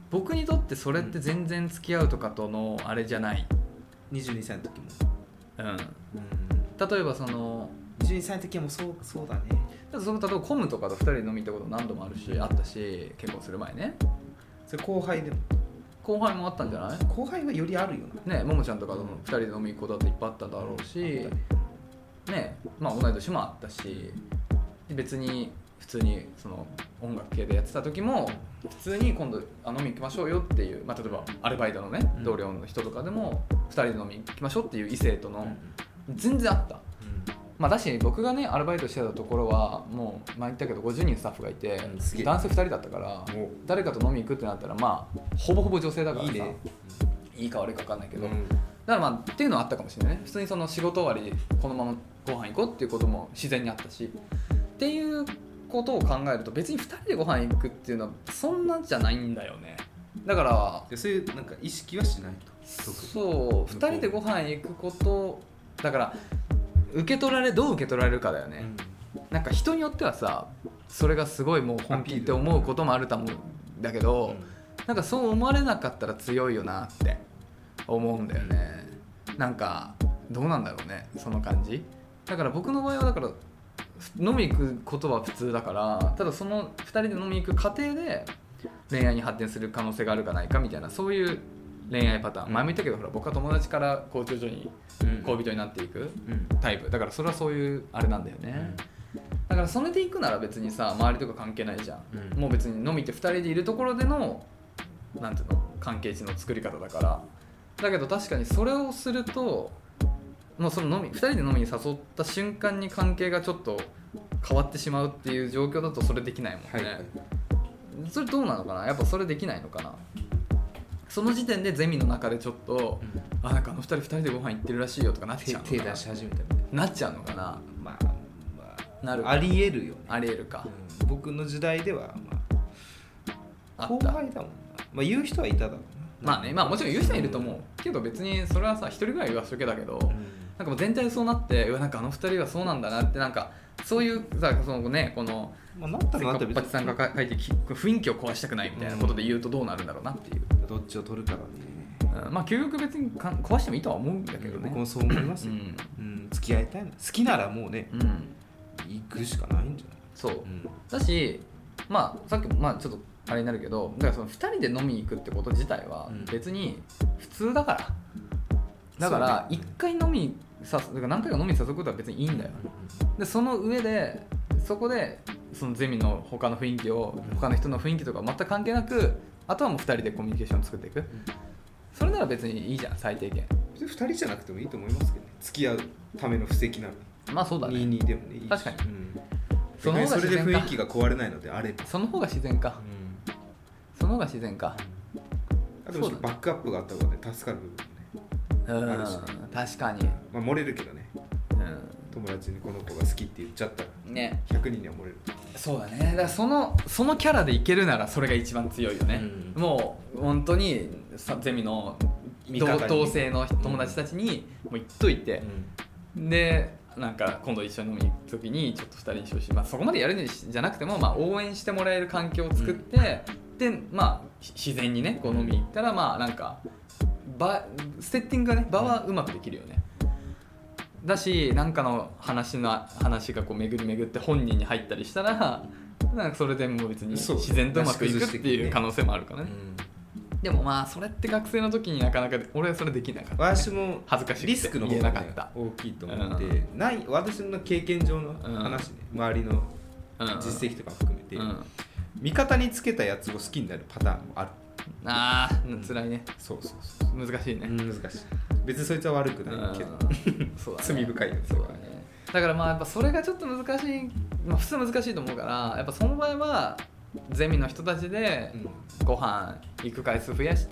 僕にとってそれって全然付き合うとかとのあれじゃない。
22歳の時も
例えばその
22歳の時もそうだね。
例えばコムとかと2人で飲みに行ったこと何度もあるし、あったし、結婚する前ね。
それ後輩でも
後輩もあったんじゃない？
後輩はよりあるよな。
ね、ももちゃんとかと2人で飲みに行くことだっていっぱいあっただろうし、ね、まあ同い年もあったし、別に普通にその音楽系でやってた時も普通に今度飲み行きましょうよっていう、まあ、例えばアルバイトのね、同僚の人とかでも2人で飲み行きましょうっていう異性との全然あった。まあ、だし僕がねアルバイトしてたところはもう前言ったけど50人スタッフがいて、男性2人だったから誰かと飲み行くってなったらまあほぼほぼ女性だからさ、いいか悪いか分かんないけど、だからまあっていうのはあったかもしれないね。普通にその仕事終わりにこのままご飯行こうっていうことも自然にあったしっていうことを考えると、別に2人でご飯行くっていうのはそんなんじゃないんだよね。だから
そういうなんか意識はしないと。
そう2人でご飯行くことだからどう受け取られるかだよね、なんか人によってはさそれがすごいもう本気って思うこともあると思うんだけど、なんかそう思われなかったら強いよなって思うんだよね。なんかどうなんだろうね、その感じ。だから僕の場合はだから飲み行くことは普通だから、ただその2人で飲み行く過程で恋愛に発展する可能性があるかないかみたいな、そういう恋愛パターン、前も言ったけどほら僕は友達からこう徐々に恋人になっていくタイプだから、それはそういうあれなんだよね。だからそれで行くなら別にさ周りとか関係ないじゃん、もう別に飲みって2人でいるところでのなんていうの関係値の作り方だから。だけど確かにそれをするともうその2人で飲みに誘った瞬間に関係がちょっと変わってしまうっていう状況だとそれできないもんね、はい、それどうなのかな、やっぱそれできないのかな。その時点でゼミの中でちょっと、なんか2人でご飯行ってるらしいよとかなっちゃうのかな、
手出し始めた
なっちゃうのかな。
まあ、なるありえるよね。
ありえるか、
僕の時代では、後輩だもんな。まあ、言う人はいただろうな。
まあね、まあもちろん言う人はいると思うけど、別にそれはさ一人ぐらい言わしとけだけど、なんかもう全体でそうなって、なんか2人はそうなんだなって、なんかそういうさ、そのね、このせっかちさんが書いて雰囲気を壊したくないみたいなことで言うとどうなるんだろうなっていう、
どっちを取るかは
ね、まあ究極別に壊してもいいとは思うんだけどね。
僕もそう思いますよ、付き合いたいの好きならもうね、行くしかないんじゃない。
そう、だし、まあさっきまあちょっとあれになるけど、だからその2人で飲みに行くってこと自体は別に普通だから、だから1回飲みにだから何回か飲みに誘うことは別にいいんだよ。でその上でそこでそのゼミの他の雰囲気を他の人の雰囲気とか全く関係なく、あとはもう2人でコミュニケーションを作っていく、それなら別にいいじゃん、最低限。
2人じゃなくてもいいと思いますけどね、付き合うための布石なの。
まあそうだね、
22でもねいいし、
確かに、
その方が自然か。それで雰囲気が壊れないのであれば
その方が自然か、その方が自然か。
あとバックアップがあった方が助かる部分もねあるし、
確かに、
まあ漏れるけどね、友達にこの子が好きって言っちゃったらね、100人には漏れる。
そうだね。だからそのキャラでいけるならそれが一番強いよね、もう本当にゼミの同性の友達たちにもう言っといて、でなんか今度一緒に飲みに行く時にちょっと2人にしてほしい、まあ、そこまでやるんじゃなくても、まあ、応援してもらえる環境を作って、でまあ自然にねこう飲みに行ったら、まあなんかセッティングがね、場はうまくできるよね。だし、なんかの話がこう巡り巡って本人に入ったりしたら、なんかそれでもう別に自然とうまくいくっていう可能性もあるからね。でもまあそれって学生の時になかなか俺はそれできなかった、ね、
私も
恥ずかしい
リスクの方が、ね、大きいと思って、私の経験上の話ね、周りの実績とか含めて、味方につけたやつを好きになるパターンもある。
ああ、辛いね。
そう
難しいね。
難しい。別にそいつは悪くないけどそうだ、ね、罪深いよね。
そうだね。だからまあやっぱそれがちょっと難しい、まあ、普通難しいと思うから、やっぱその場合はゼミの人たちでご飯行く回数増やして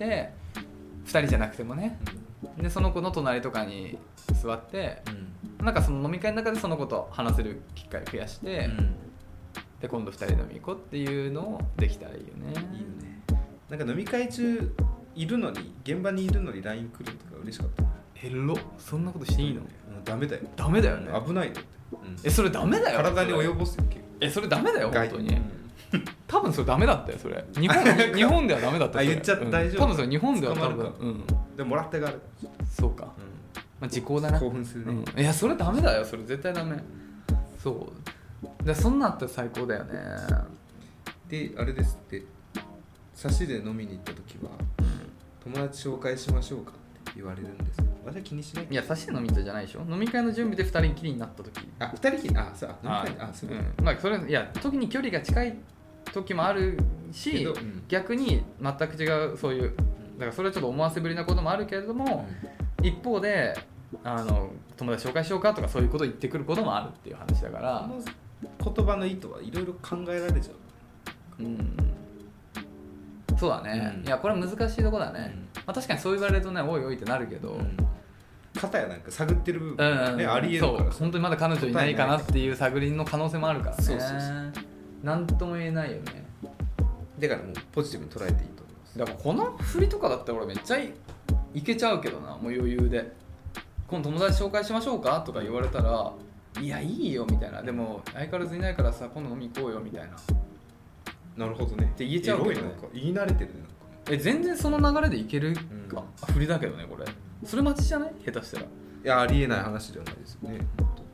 、2人じゃなくてもね、でその子の隣とかに座って、なんかその飲み会の中でその子と話せる機会増やして、で今度2人で飲み行こうっていうのをできたらいいよね。
いいよね。なんか飲み会中いるのに、現場にいるのに LINE 来るとか嬉しかったな。
そんなことしていいの？
ダメだよ。
ダメだよね。
危ないよ。
それダメだよ。
体に及ぼすよ。
それダメだよ本当に。 多分それダメだったよそれ日本ではダメだった
あ言っちゃった、大丈夫。
多分それ日本では多分
でももらってがある。
そうか、まあ、時効だな。
興奮するね、
いやそれダメだよ、それ絶対ダメ。そうでそんなんあったら最高だよね。
であれですって、差しで飲みに行った時は、友達紹介しましょうかって言われるんです。私は気にしない。
いや差しで飲み会じゃないでしょ。飲み会の準備で2人きりになった時。
あ、2人きり、あ、そう、飲み会、あ、そういうこと。
まあそれいや時に距離が近い時もあるし、逆に全く違うそういう、だからそれはちょっと思わせぶりなこともあるけれども、一方で友達紹介しようかとかそういうことを言ってくることもあるっていう話だから、
この言葉の意図はいろいろ考えられちゃう。
そうだね、いやこれは難しいとこだね、まあ、確かにそう言われるとねおいおいってなるけど、
片やなんか探ってる部分、ね、ありえるから、
そう本当にまだ彼女いないかなっていう探りの可能性もあるからね。そうなんとも言えないよね。
だからもうポジティブに捉えていいと思います。
だからこの振りとかだったら俺めっちゃいけちゃうけどな、もう余裕で今度友達紹介しましょうかとか言われたら、いやいいよみたいな、でも相変わらずいないからさ今度飲み行こうよみたいな。
なるほどね
って言えちゃうけどね。
言い慣れてるね。
全然その流れでいけるか、振りだけどねこれ。それ待ちじゃない？下手したら。い
やありえない話ではないですよね。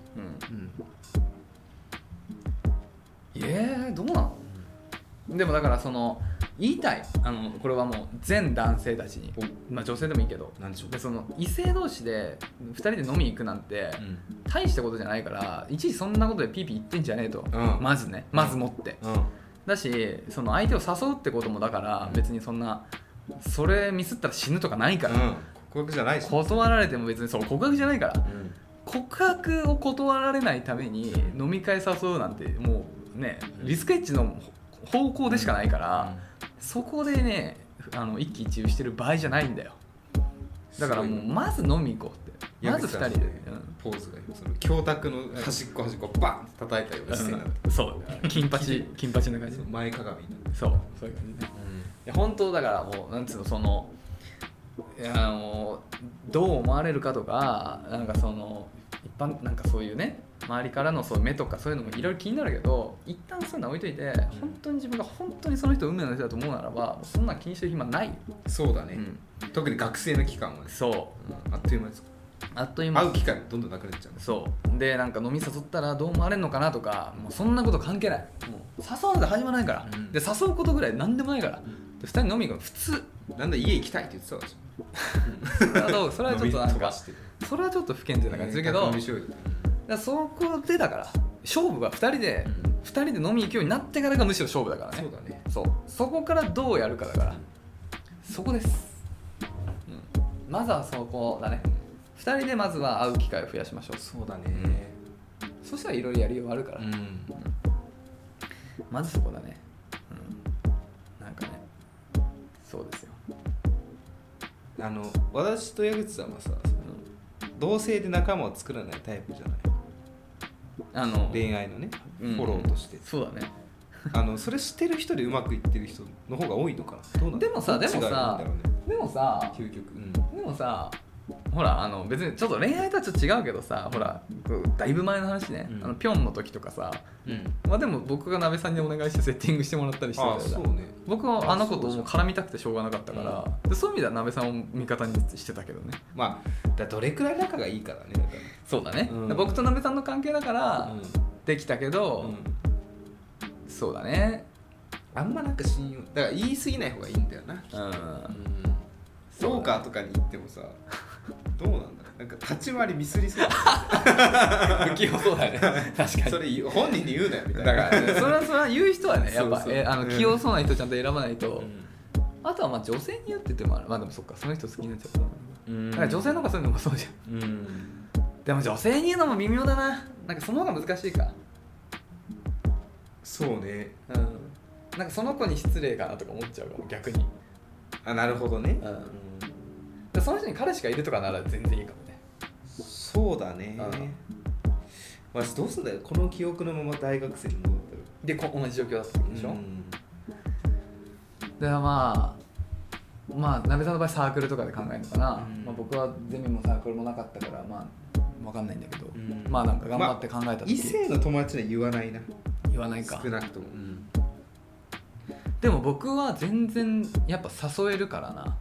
どうなの？でもだからその言いたいこれはもう全男性たちに、まあ女性でもいいけど、
なんでしょう。
でその異性同士で2人で飲みに行くなんて、大したことじゃないからいちいちそんなことでピーピー言ってんじゃねえと、まずね、まずもって、だしその相手を誘うってこともだから別にそんなそれミスったら死ぬとかないから、
告白じゃないし、
断られても別にそう告白じゃないから、告白を断られないために飲み会誘うなんてもうねリスクエッジの方向でしかないから、そこでね一喜一憂してる場合じゃないんだよ。だからもうまず飲み行こうって、まず2人で、
ポーズがその教託の端っこ端っこバンって叩いたような姿勢になって、
そう金八な感じ、
前かがみになって、
そういう感じね。いや本当だからもうなんつうの、そのいやもうどう思われるかとか、なんかその一般なんかそういうね周りからのそういう目とかそういうのもいろいろ気になるけど、一旦そういうの置いといて、本当に自分が本当にその人運命の人だと思うならばそんな気にしてる暇ない。
そうだね、特に学生の期間はね、
そう、
あっという間です。
あっという間。
会う機会もどんどんなくなっちゃう。
そうでなんか飲み誘ったらどう思われるのかなとか、もうそんなこと関係ない。もう誘わないと始まらないから、で誘うことぐらい何でもないから、で2人飲み行くの普通。
なんだ家行きたいって言ってたわ。
それはちょっとなんかそれはちょっと不健全な感じするけど、そこでだから勝負は2人で飲み行くようになってからがむしろ勝負だからね。
そうだね。
そこからどうやるかだから、そこです、まずはそこだね。2人でまずは会う機会を増やしましょう。
そうだね、
そしたらいろいろやりようがあるから、まずそこだね。なんかね、そうですよ。
私と矢口さんはさ、同性で仲間を作らないタイプじゃない。恋愛のね、フォローとして。
そうだね。
それしてる人でうまくいってる人の方が多いのかな。どうなんだろう。
でもさ
究極、
でもさほら別にちょっと恋愛とはちょっと違うけどさ、ほらだいぶ前の話ね、ピョンの時とかさ、まあでも僕が鍋さんにお願いしてセッティングしてもらったりしてたじゃん。僕はあの子ともう絡みたくてしょうがなかったから、でそういう意味では鍋さんを味方にしてたけどね。
まあどれくらい仲がいいからね。だから
そうだね、僕と鍋さんの関係だからできたけど、そうだね。
あんまなんか信用だから言い過ぎない方がいいんだよな。ローカーとかに行ってもさ、どうなんだろう、なんか立ち回りミスりそう
不器用そうだよね。確かに
それ本人に言うなよみたいな。
だからそれは言う人はねやっぱ器用そうな人ちゃんと選ばないと、あとはまあ女性に言っててもある。まあでもそっか、その人好きになっちゃっただから女性の方がそういうのもそうじゃん。でも女性に言うのも微妙だな。なんかその方が難しいか。
そうね。
なんかその子に失礼かなとか思っちゃうかも逆に。
なるほどね。
その人に彼氏がいるとかなら全然いいかもね。
そうだね。まあどうすんだよ、この記憶のまま大学生に戻ったら。
で同じ状況だった時でしょ。でまあ鍋さんの場合サークルとかで考えるのかな。まあ、僕はゼミもサークルもなかったからまあ分かんないんだけど、まあなんか頑張って考えた時、
異性の友達には言わないな。
言わないか。
少なくとも。
でも僕は全然やっぱ誘えるからな。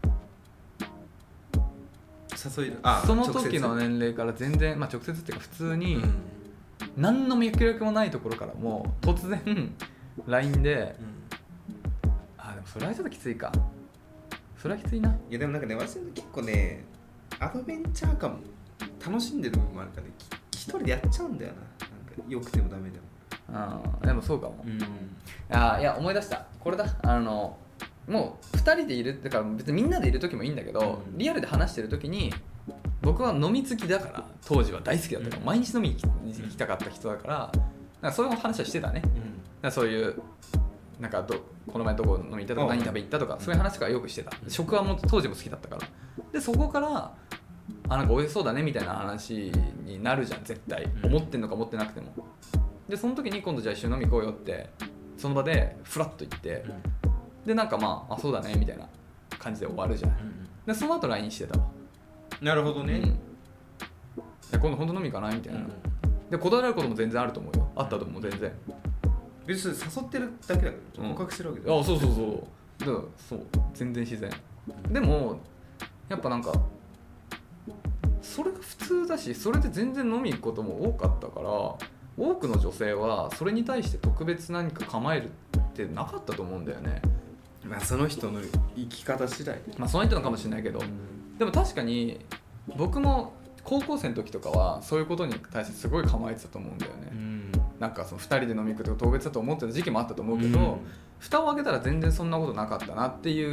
誘える。
その時の年齢から全然、直接っていうか普通に、何の脈絡もないところからもう突然 LINE で、でもそれはちょっときついか。それはきついな。
いやでもなんかね、私結構ねアドベンチャー感も楽しんでる部分もあるからね、一人でやっちゃうんだよな。なんか良くてもダメでも。
でもそうかも。いや思い出した。これだ。もう2人でいるってから別にみんなでいる時もいいんだけど、リアルで話してる時に僕は飲み好きだから、当時は大好きだったから、毎日飲みに行きたかった人だから、なんかそういう話はしてたね。だからそういうなんかこの前どこ飲み行ったとか何食べ行ったとか、そういう話とかよくしてた。食はもう当時も好きだったから。でそこからなんか美味しそうだねみたいな話になるじゃん絶対。思ってんのか思ってなくても。でその時に今度じゃあ一緒に飲み行こうよってその場でフラッと言って、でなんかあそうだねみたいな感じで終わるじゃん。でその後 LINE してたわ。
なるほどね。
今度本当飲み行かないみたいな。で断られることも全然あると思うよ。あったと思う全然。
別に誘ってるだけだから告白してるわけだよ。
そうだからそう全然自然。でもやっぱなんかそれが普通だし、それで全然飲み行くことも多かったから、多くの女性はそれに対して特別何か構えるってなかったと思うんだよね。
その人の生き方次第で、
その人のかもしれないけど、でも確かに僕も高校生の時とかはそういうことに対してすごい構えてたと思うんだよね。なんかその2人で飲み行くとか特別だと思ってた時期もあったと思うけど、蓋を開けたら全然そんなことなかったなっていう。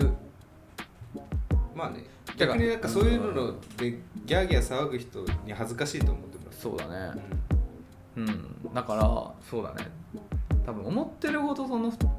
逆になんかそういうのでギャーギャー騒ぐ人に恥ずかしいと思ってます。
そうだね。だからそうだね。多分思ってるほど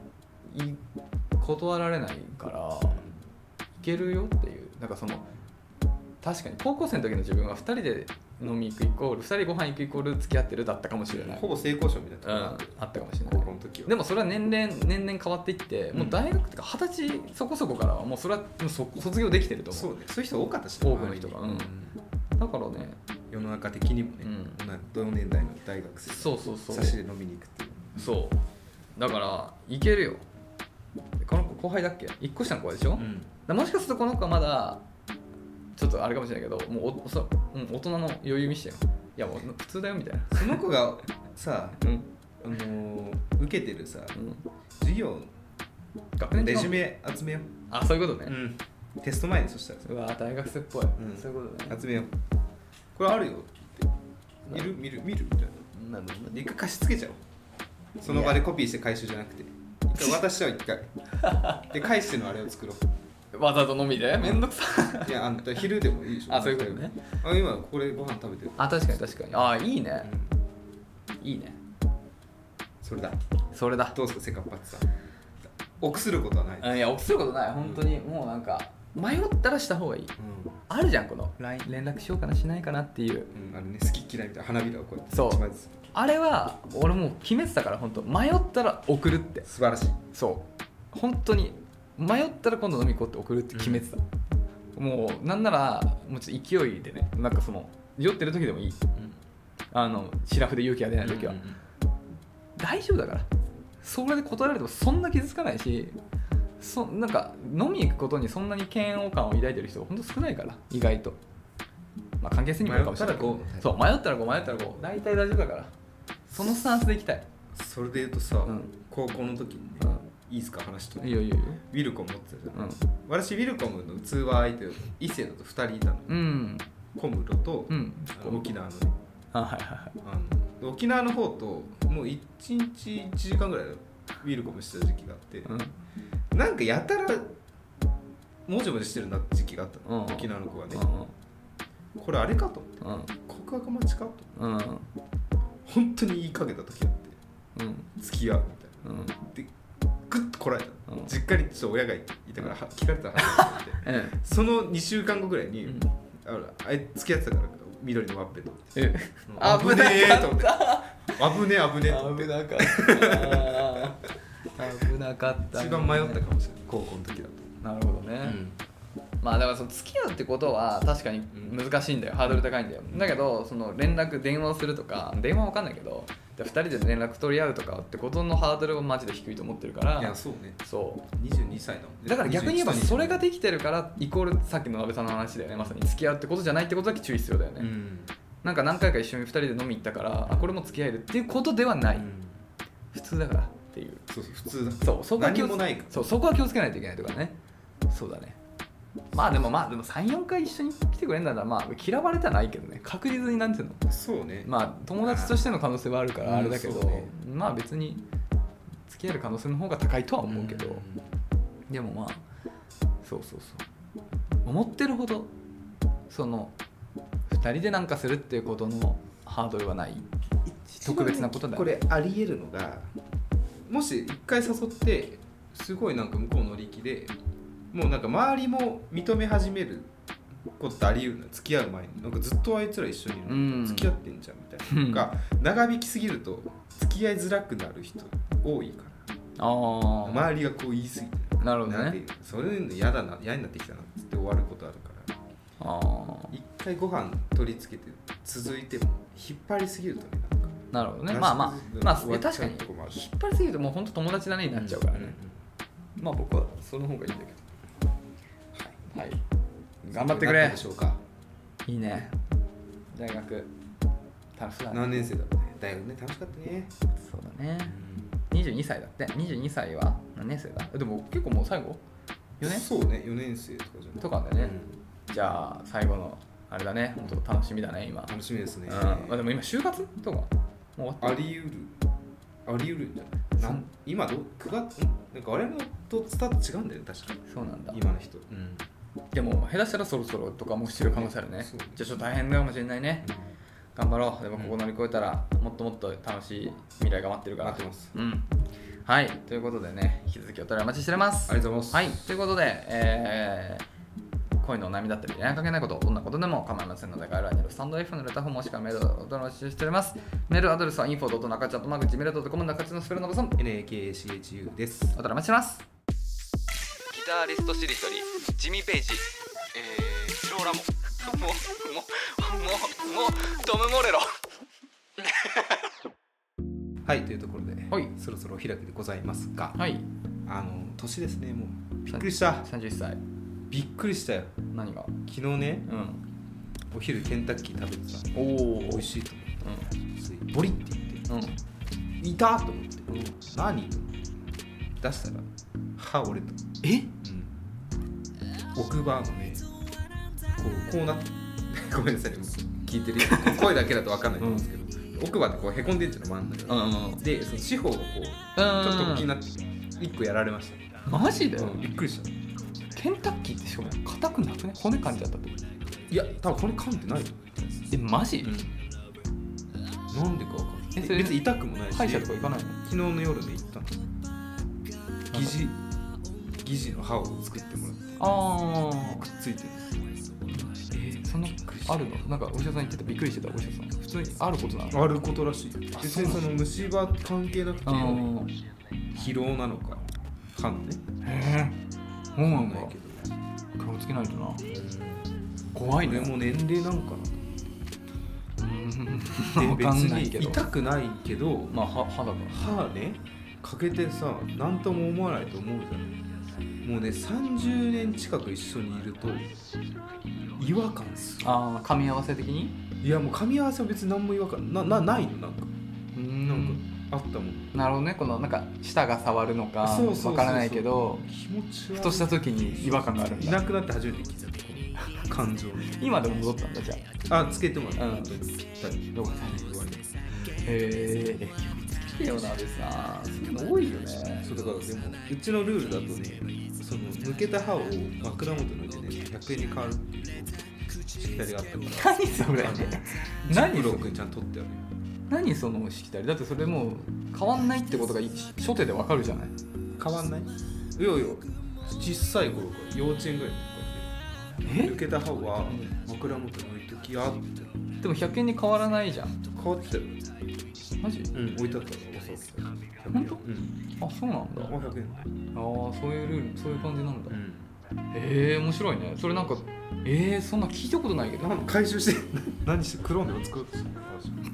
断られないからいけるよっていう。なんか確かに高校生の時の自分は2人で飲み行くイコール2人ご飯行くイコール付き合ってるだったかもしれない。
ほぼ性交渉みたいな、
あったかもしれない。
高校の時は。
でもそれは年々変わっていって、もう大学ってか20歳そこそこからはもうそれは卒業できてると思う。
そうね、そういう人多かったし、
多くの人が。だからね、
世の中的にもね、同年代の大学生
そう
差しで飲みに行くっていう。
そうだからいけるよ。この子後輩だっけ？1個下の子でしょ。もしかするとこの子はまだちょっとあれかもしれないけど、もう大人の余裕見してよ。いやもう普通だよみたいな。
その子がさ、受けてるさ、授業レジュメ集めよう。
そういうことね。
テスト前にそしたらさ、
うわ大学生っぽい。そういうことね。
集めよう。これあるよって見るみたいな。一回貸し付けちゃおう。その場でコピーして回収じゃなくて、一回渡しちゃう。一回で返してのあれを作ろう。
わざと飲みでめんどくさ
いや昼でもいいでしょ。
そういうことね。
今ここでご飯食べてる。
確かにいいね。いいね。
それだ。どうするセカパッツさん。臆することはない。
いや臆することない本当に。もうなんか迷ったらした方がいい。あるじゃんこの LINE 連絡しようかなしないかなっていう。
好き嫌いみたいな花びらをこうやって。
そう。あれは俺もう決めてたから本当迷ったら送るって。
素晴らしい。
そう本当に。迷ったら今度飲み行こうって送るって決めてた。もうなんならもうちょっと勢いでね、なんか酔ってる時でもいい。シラフで勇気が出ない時は、大丈夫だから。それで断られてもそんな傷つかないし、なんか飲み行くことにそんなに嫌悪感を抱いてる人本当少ないから意外と。関係性にもあるかもしれないけど、そう迷ったらこう大体大丈夫だから、そのスタンスでいきたい。
それで言うとさ、高校の時にね、いいですか話と。
いいよ。
ウィルコム持ってたじゃん。私ウィルコムの通話相手異性だと2人いたの。小室と、沖縄のね。沖縄の方ともう1日1時間ぐらいウィルコムしてた時期があって、なんかやたらもじもじしてるなって時期があったの。沖縄の子がね、これあれかと思って、告白待ちかと思って、本当に言いかけた時があって、付き合うみたいな。でグッとこらえた。実家にちょっと親がいたから聞かれた話があって、その2週間後ぐらいに、あれ付き合ってたから緑のワッペと。危ねえと思って。危ねえと思って。
危なかった。
一番迷ったかもしれない高校の時だ
と。なるほどね。だから付き合うってことは確かに難しいんだよ。ハードル高いんだよ。だけど電話をするとか、電話は分かんないけど 2人で連絡取り合うとかってことのハードルはマジで低いと思ってるから。
いやそうね、
そう
22歳だもんね。
だから逆に言えばそれができてるからイコールさっきの安倍さんの話だよね。まさに付き合うってことじゃないってことだけ注意必要だよね、なんか何回か一緒に2人で飲み行ったからこれも付き合えるっていうことではない、普通だからっていう。
そう普通だ。
そうそこは
何もないから。
そうそこは気をつけないといけないとかね。そうだね。まあでも 3,4 回一緒に来てくれんだら嫌われたらないけどね、確実になんていうの、
そうね、
友達としての可能性はあるからあれだけど、ね、別に付き合える可能性の方が高いとは思うけど、でもそう思ってるほどその2人でなんかするっていうことのハードルはない、特別なことだよ。
これあり得るのが、もし1回誘ってすごいなんか向こう乗り気でもうなんか周りも認め始めることってあり得るの。付き合う前になんかずっとあいつら一緒にいるの、付き合ってんじゃんみたいなのが長引きすぎると付き合いづらくなる人多いから、周りがこう言い過ぎて、
なるほどね、
それ嫌になってきたなって終わることあるから、一回ご飯取り付けて続いても引っ張りすぎるとね、
なるほどね、確かに引っ張りすぎるともう本当友達だねになっちゃうからね、僕はその方がいいんだけど、はい、頑張ってくれ。
でしょうか。
いいね。大学楽しかったね。
何年生だろうね。大学ね楽しかったね。
そうだね。22歳だって。22歳は何年生だ。でも結構もう最後4年。
そうね、4年生とかじゃない
とかだね、じゃあ最後のあれだね。本当楽しみだね今。
楽しみですね。
でも今就活とかもう終わった
あり得るんじゃない。今9月なんか我々とスタート違うんだよね確かに。
そうなんだ。
今の人。
でも下手したらそろそろとかもしてる可能性あるね。じゃあちょっと大変かもしれないね。頑張ろう。でもここ乗り越えたらもっともっと楽しい未来が待ってるから。
待ってます。
はい、ということでね、引き続きお便りお待ちしております。
ありがとうござい
ます。はい、ということで、恋のお悩みだったり恋愛関係ないこと、どんなことでも構いませんので概要欄にあるスタンド F のレターフォームもしくはメールをお待ちしております。メールアドレスは info.nakachu@gmail.com 中地のスペルのぶさん
NAKACHU です。
お便りお待ちしてます。ギタリストしりとりジミー・ペイジ、ローラモもうトム・モレロ
はい、というところで、そろそろお開きでございますが、年ですね、もうびっくりした。
31歳。
びっくりしたよ。
何が？
昨日ね、お昼ケンタッキー食べてた。美味しいと思って、ボリって言って、いたと思って、何と思って出したら歯折れた。奥歯のね、こうなってごめんなさいね、聞いてる声だけだと分かんないと思うんですけど、奥歯ってこうへこんでんじゃん、真ん中で、その四方がこうちょっと大きくなって1個やられました。
マジで？
びっくりした。
ケンタッキーってしかも硬くなくね？骨噛んじゃったってこと？
いや、多分骨噛んでないよ。
マジ？
なんでか分かんない。別に痛くもないし。
歯医者とか行かないの？
昨日の夜で行ったの。疑似の歯を作ってもらって。くっついてる。
そんなあるの？なんかお医者さん言ってた、びっくりしてた。お医者さん普通にあることなの？
あることらしい。別にその虫歯関係なくて疲労なのか歯のね。
そうなんだけど気をつけないとな。怖いね。
もう年齢なんかな。別に痛くないけど、
歯だから
歯ねかけてさ、なんとも思わないと思うじゃん。もうね、30年近く一緒にいると違和感する。
噛み合わせ的に？
いや、もう噛み合わせは別に何も違和感ないの。なんかあったもん。
なるほどね。このなんか舌が触るのかわからないけど、
気持ち
ふとした時に違和感があるんだ。
いなくなって初めて気づいた感情に。
今でも戻ったんだ。じゃあ
つけてもらった。ぴったり。
よかったね。気をつけてよなですな。そういうの多いよね。
そうだから、でもうちのルールだとね、その抜けた歯を枕元に置いてね、100円に変わるっていうしきたりがあったから。
何それ？
何ブロックにちゃんと取ってある。
何そのしきたり？だってそれもう変わんないってことが初手でわかるじゃない。
変わんない？いやいや、小さい頃から幼稚園ぐらいの頃で抜けた歯は枕元に置いときやって。
でも100円に変わらないじゃん。
変わってたよ。
マジ？
置いてあったら
本当？あ、そうなんだ。
100円。
そういうルール、そういう感じなんだ。面白いね。それなんかそんな聞いたことないけど。
回収して何してクローンで作ろうとしてる。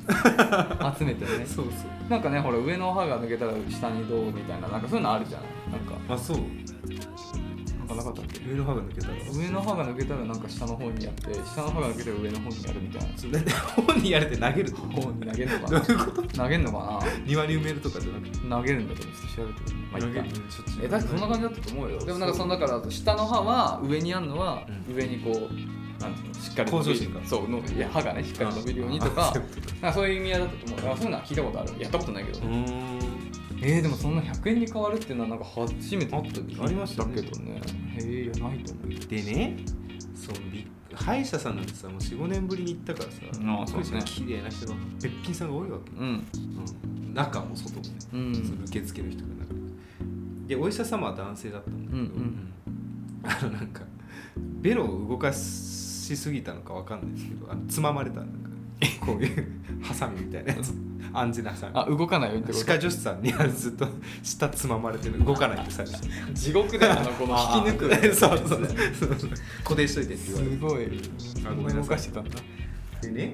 集めてね
そう
なんかねほら上の歯が抜けたら下にどうみたいななんかそういうのあるじゃんなんか
あそう
なんかなかったっけ
上の歯が抜けたら
上の歯が抜けたらなんか下の方にやって下の歯が抜けたら上の方にやるみたいな
それで本にやるって投げる
方に投げるのかな
どういうこと
投げるのか
庭に埋めるとかじゃなくて
な投げるんだけどちょっと調べてみるまあいいか
投げる
確かそんな感じだったと思うよでもなんかそのだから下の歯は上にあるのは上にこうなんていうのしっかり伸びるそうのいや歯がねしっかり伸びるようにとかなんかそういう意味合いだったと思うだからそういうのは聞いたことあるやったことないけどでもそんな100円に変わるっていうのはなんか初めて
ありました
けどねいやないと思う
でね歯医者さんなんてさもう 4,5 年ぶりに行ったからさ
そうですね
綺麗な人がべっぴんさんが多いわけ、中も外もね、その受付の人がなんかでお医者様は男性だったんだけど、なんかベロを動かしすぎたのかわかんないですけどつままれたなんかこういうハサミみたいなやつアンジェラさん
動かないようにってこと
歯科助手さんにずっと舌つままれてる動かないって最初
地獄だよこの引き抜く
そう固定しといてって言われて
すごい
ごめんなさい
動かしてたんだ
でね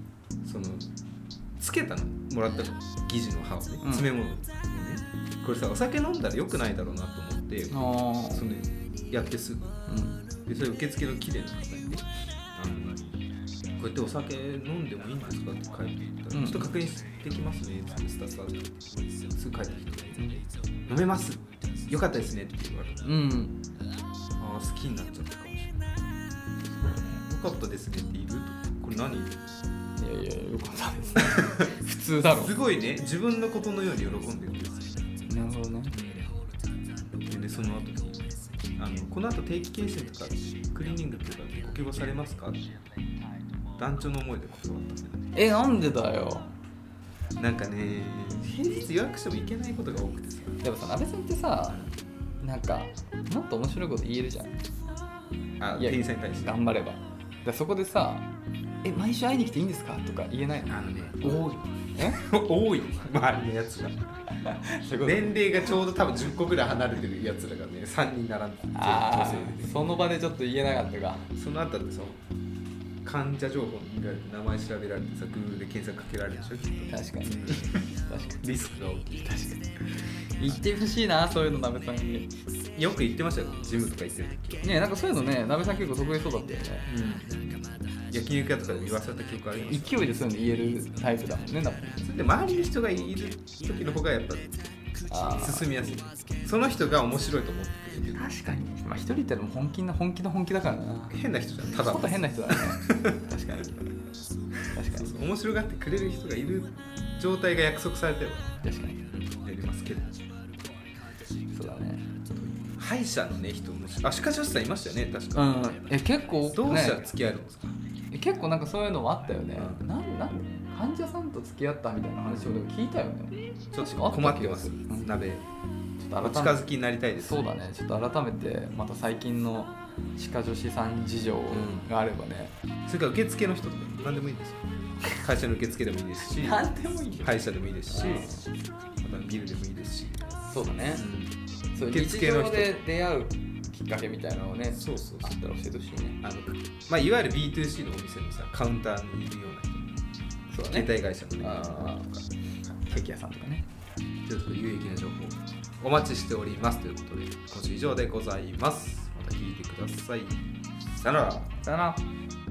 つけたのもらったの疑似の歯をね詰め物をねこれさお酒飲んだら良くないだろうなと思ってそれやってすぐでそれ受付の綺麗な方にねこうやってお酒飲んでもいいんですかって書いていったら、ちょっと確認できますねってスタッフがすぐ帰ってきて、飲めますよかったですねって言われて、ああ好きになっちゃったかもしれないよかったですねっているとこれ何
いやよかったですね普通だろ
すごいね自分のことのように喜んでるんです
よなるほどね
でねその後にこの後定期検診とかクリーニングとかご希望されますかって団長の思いで断ったんだよね
なんでだよ
なんかね平日予約しても行けないことが多くてさ
でもさ鍋さんってさなんかもっと面白いこと言えるじゃん
店員さんに対して
頑張ればでそこでさ毎週会いに来ていいんですかとか言えないの
多い多い周りのやつが年齢がちょうど多分10個ぐらい離れてるやつらがね3人並んでて女性で
その場でちょっと言えなかったか
その後でさ患者情報見られて名前調べられてさ Google で検索かけられるでしょ
確かに
リスクが大きい確か
に言ってほしいなそういうの鍋さんに
よく言ってましたよジムとか行ってる時は
ねなんかそういうのね鍋さん結構得意そうだったよね
焼肉屋とかで言わされた記憶あります
勢いでそういうの言えるタイプだもんね
それで周りの人がいる時の方がやっぱ進みやすいその人が面白いと思ってくれる
確かに一人ってのも本気だからな
変な人じゃんただ
ちょっと変な人だね確かに
面白がってくれる人がいる状態が約束されてれば
確かに
やりますけど
そうだね
歯医者のね人も歯科助手さんいましたよね確か
結構
どうしたら付き合えるんですか
結構なんかそういうのもあったよねなん患者さんと付き合ったみたいな話を聞いたよね
ちょっと困ってます鍋お近づきになりたいです
そうだねちょっと改めてまた最近の歯科助手さん事情があればね
それから受付の人とか何でもいいんですよ会社の受付でもいいですし
何でもいい
歯医者でもいいですしまたビルでもいいですし
そうだねそう
受付の人
で出会うきっかけみたいなのをね
そう
あったら教えてほしいね
いわゆる B2C のお店のさカウンターにいるような人
そうだね
携帯会社のね
ケーキ屋さんとかね
ちょっと有益な情報お待ちしておりますということで今週以上でございますまた聞いてくださいさよなら
さよなら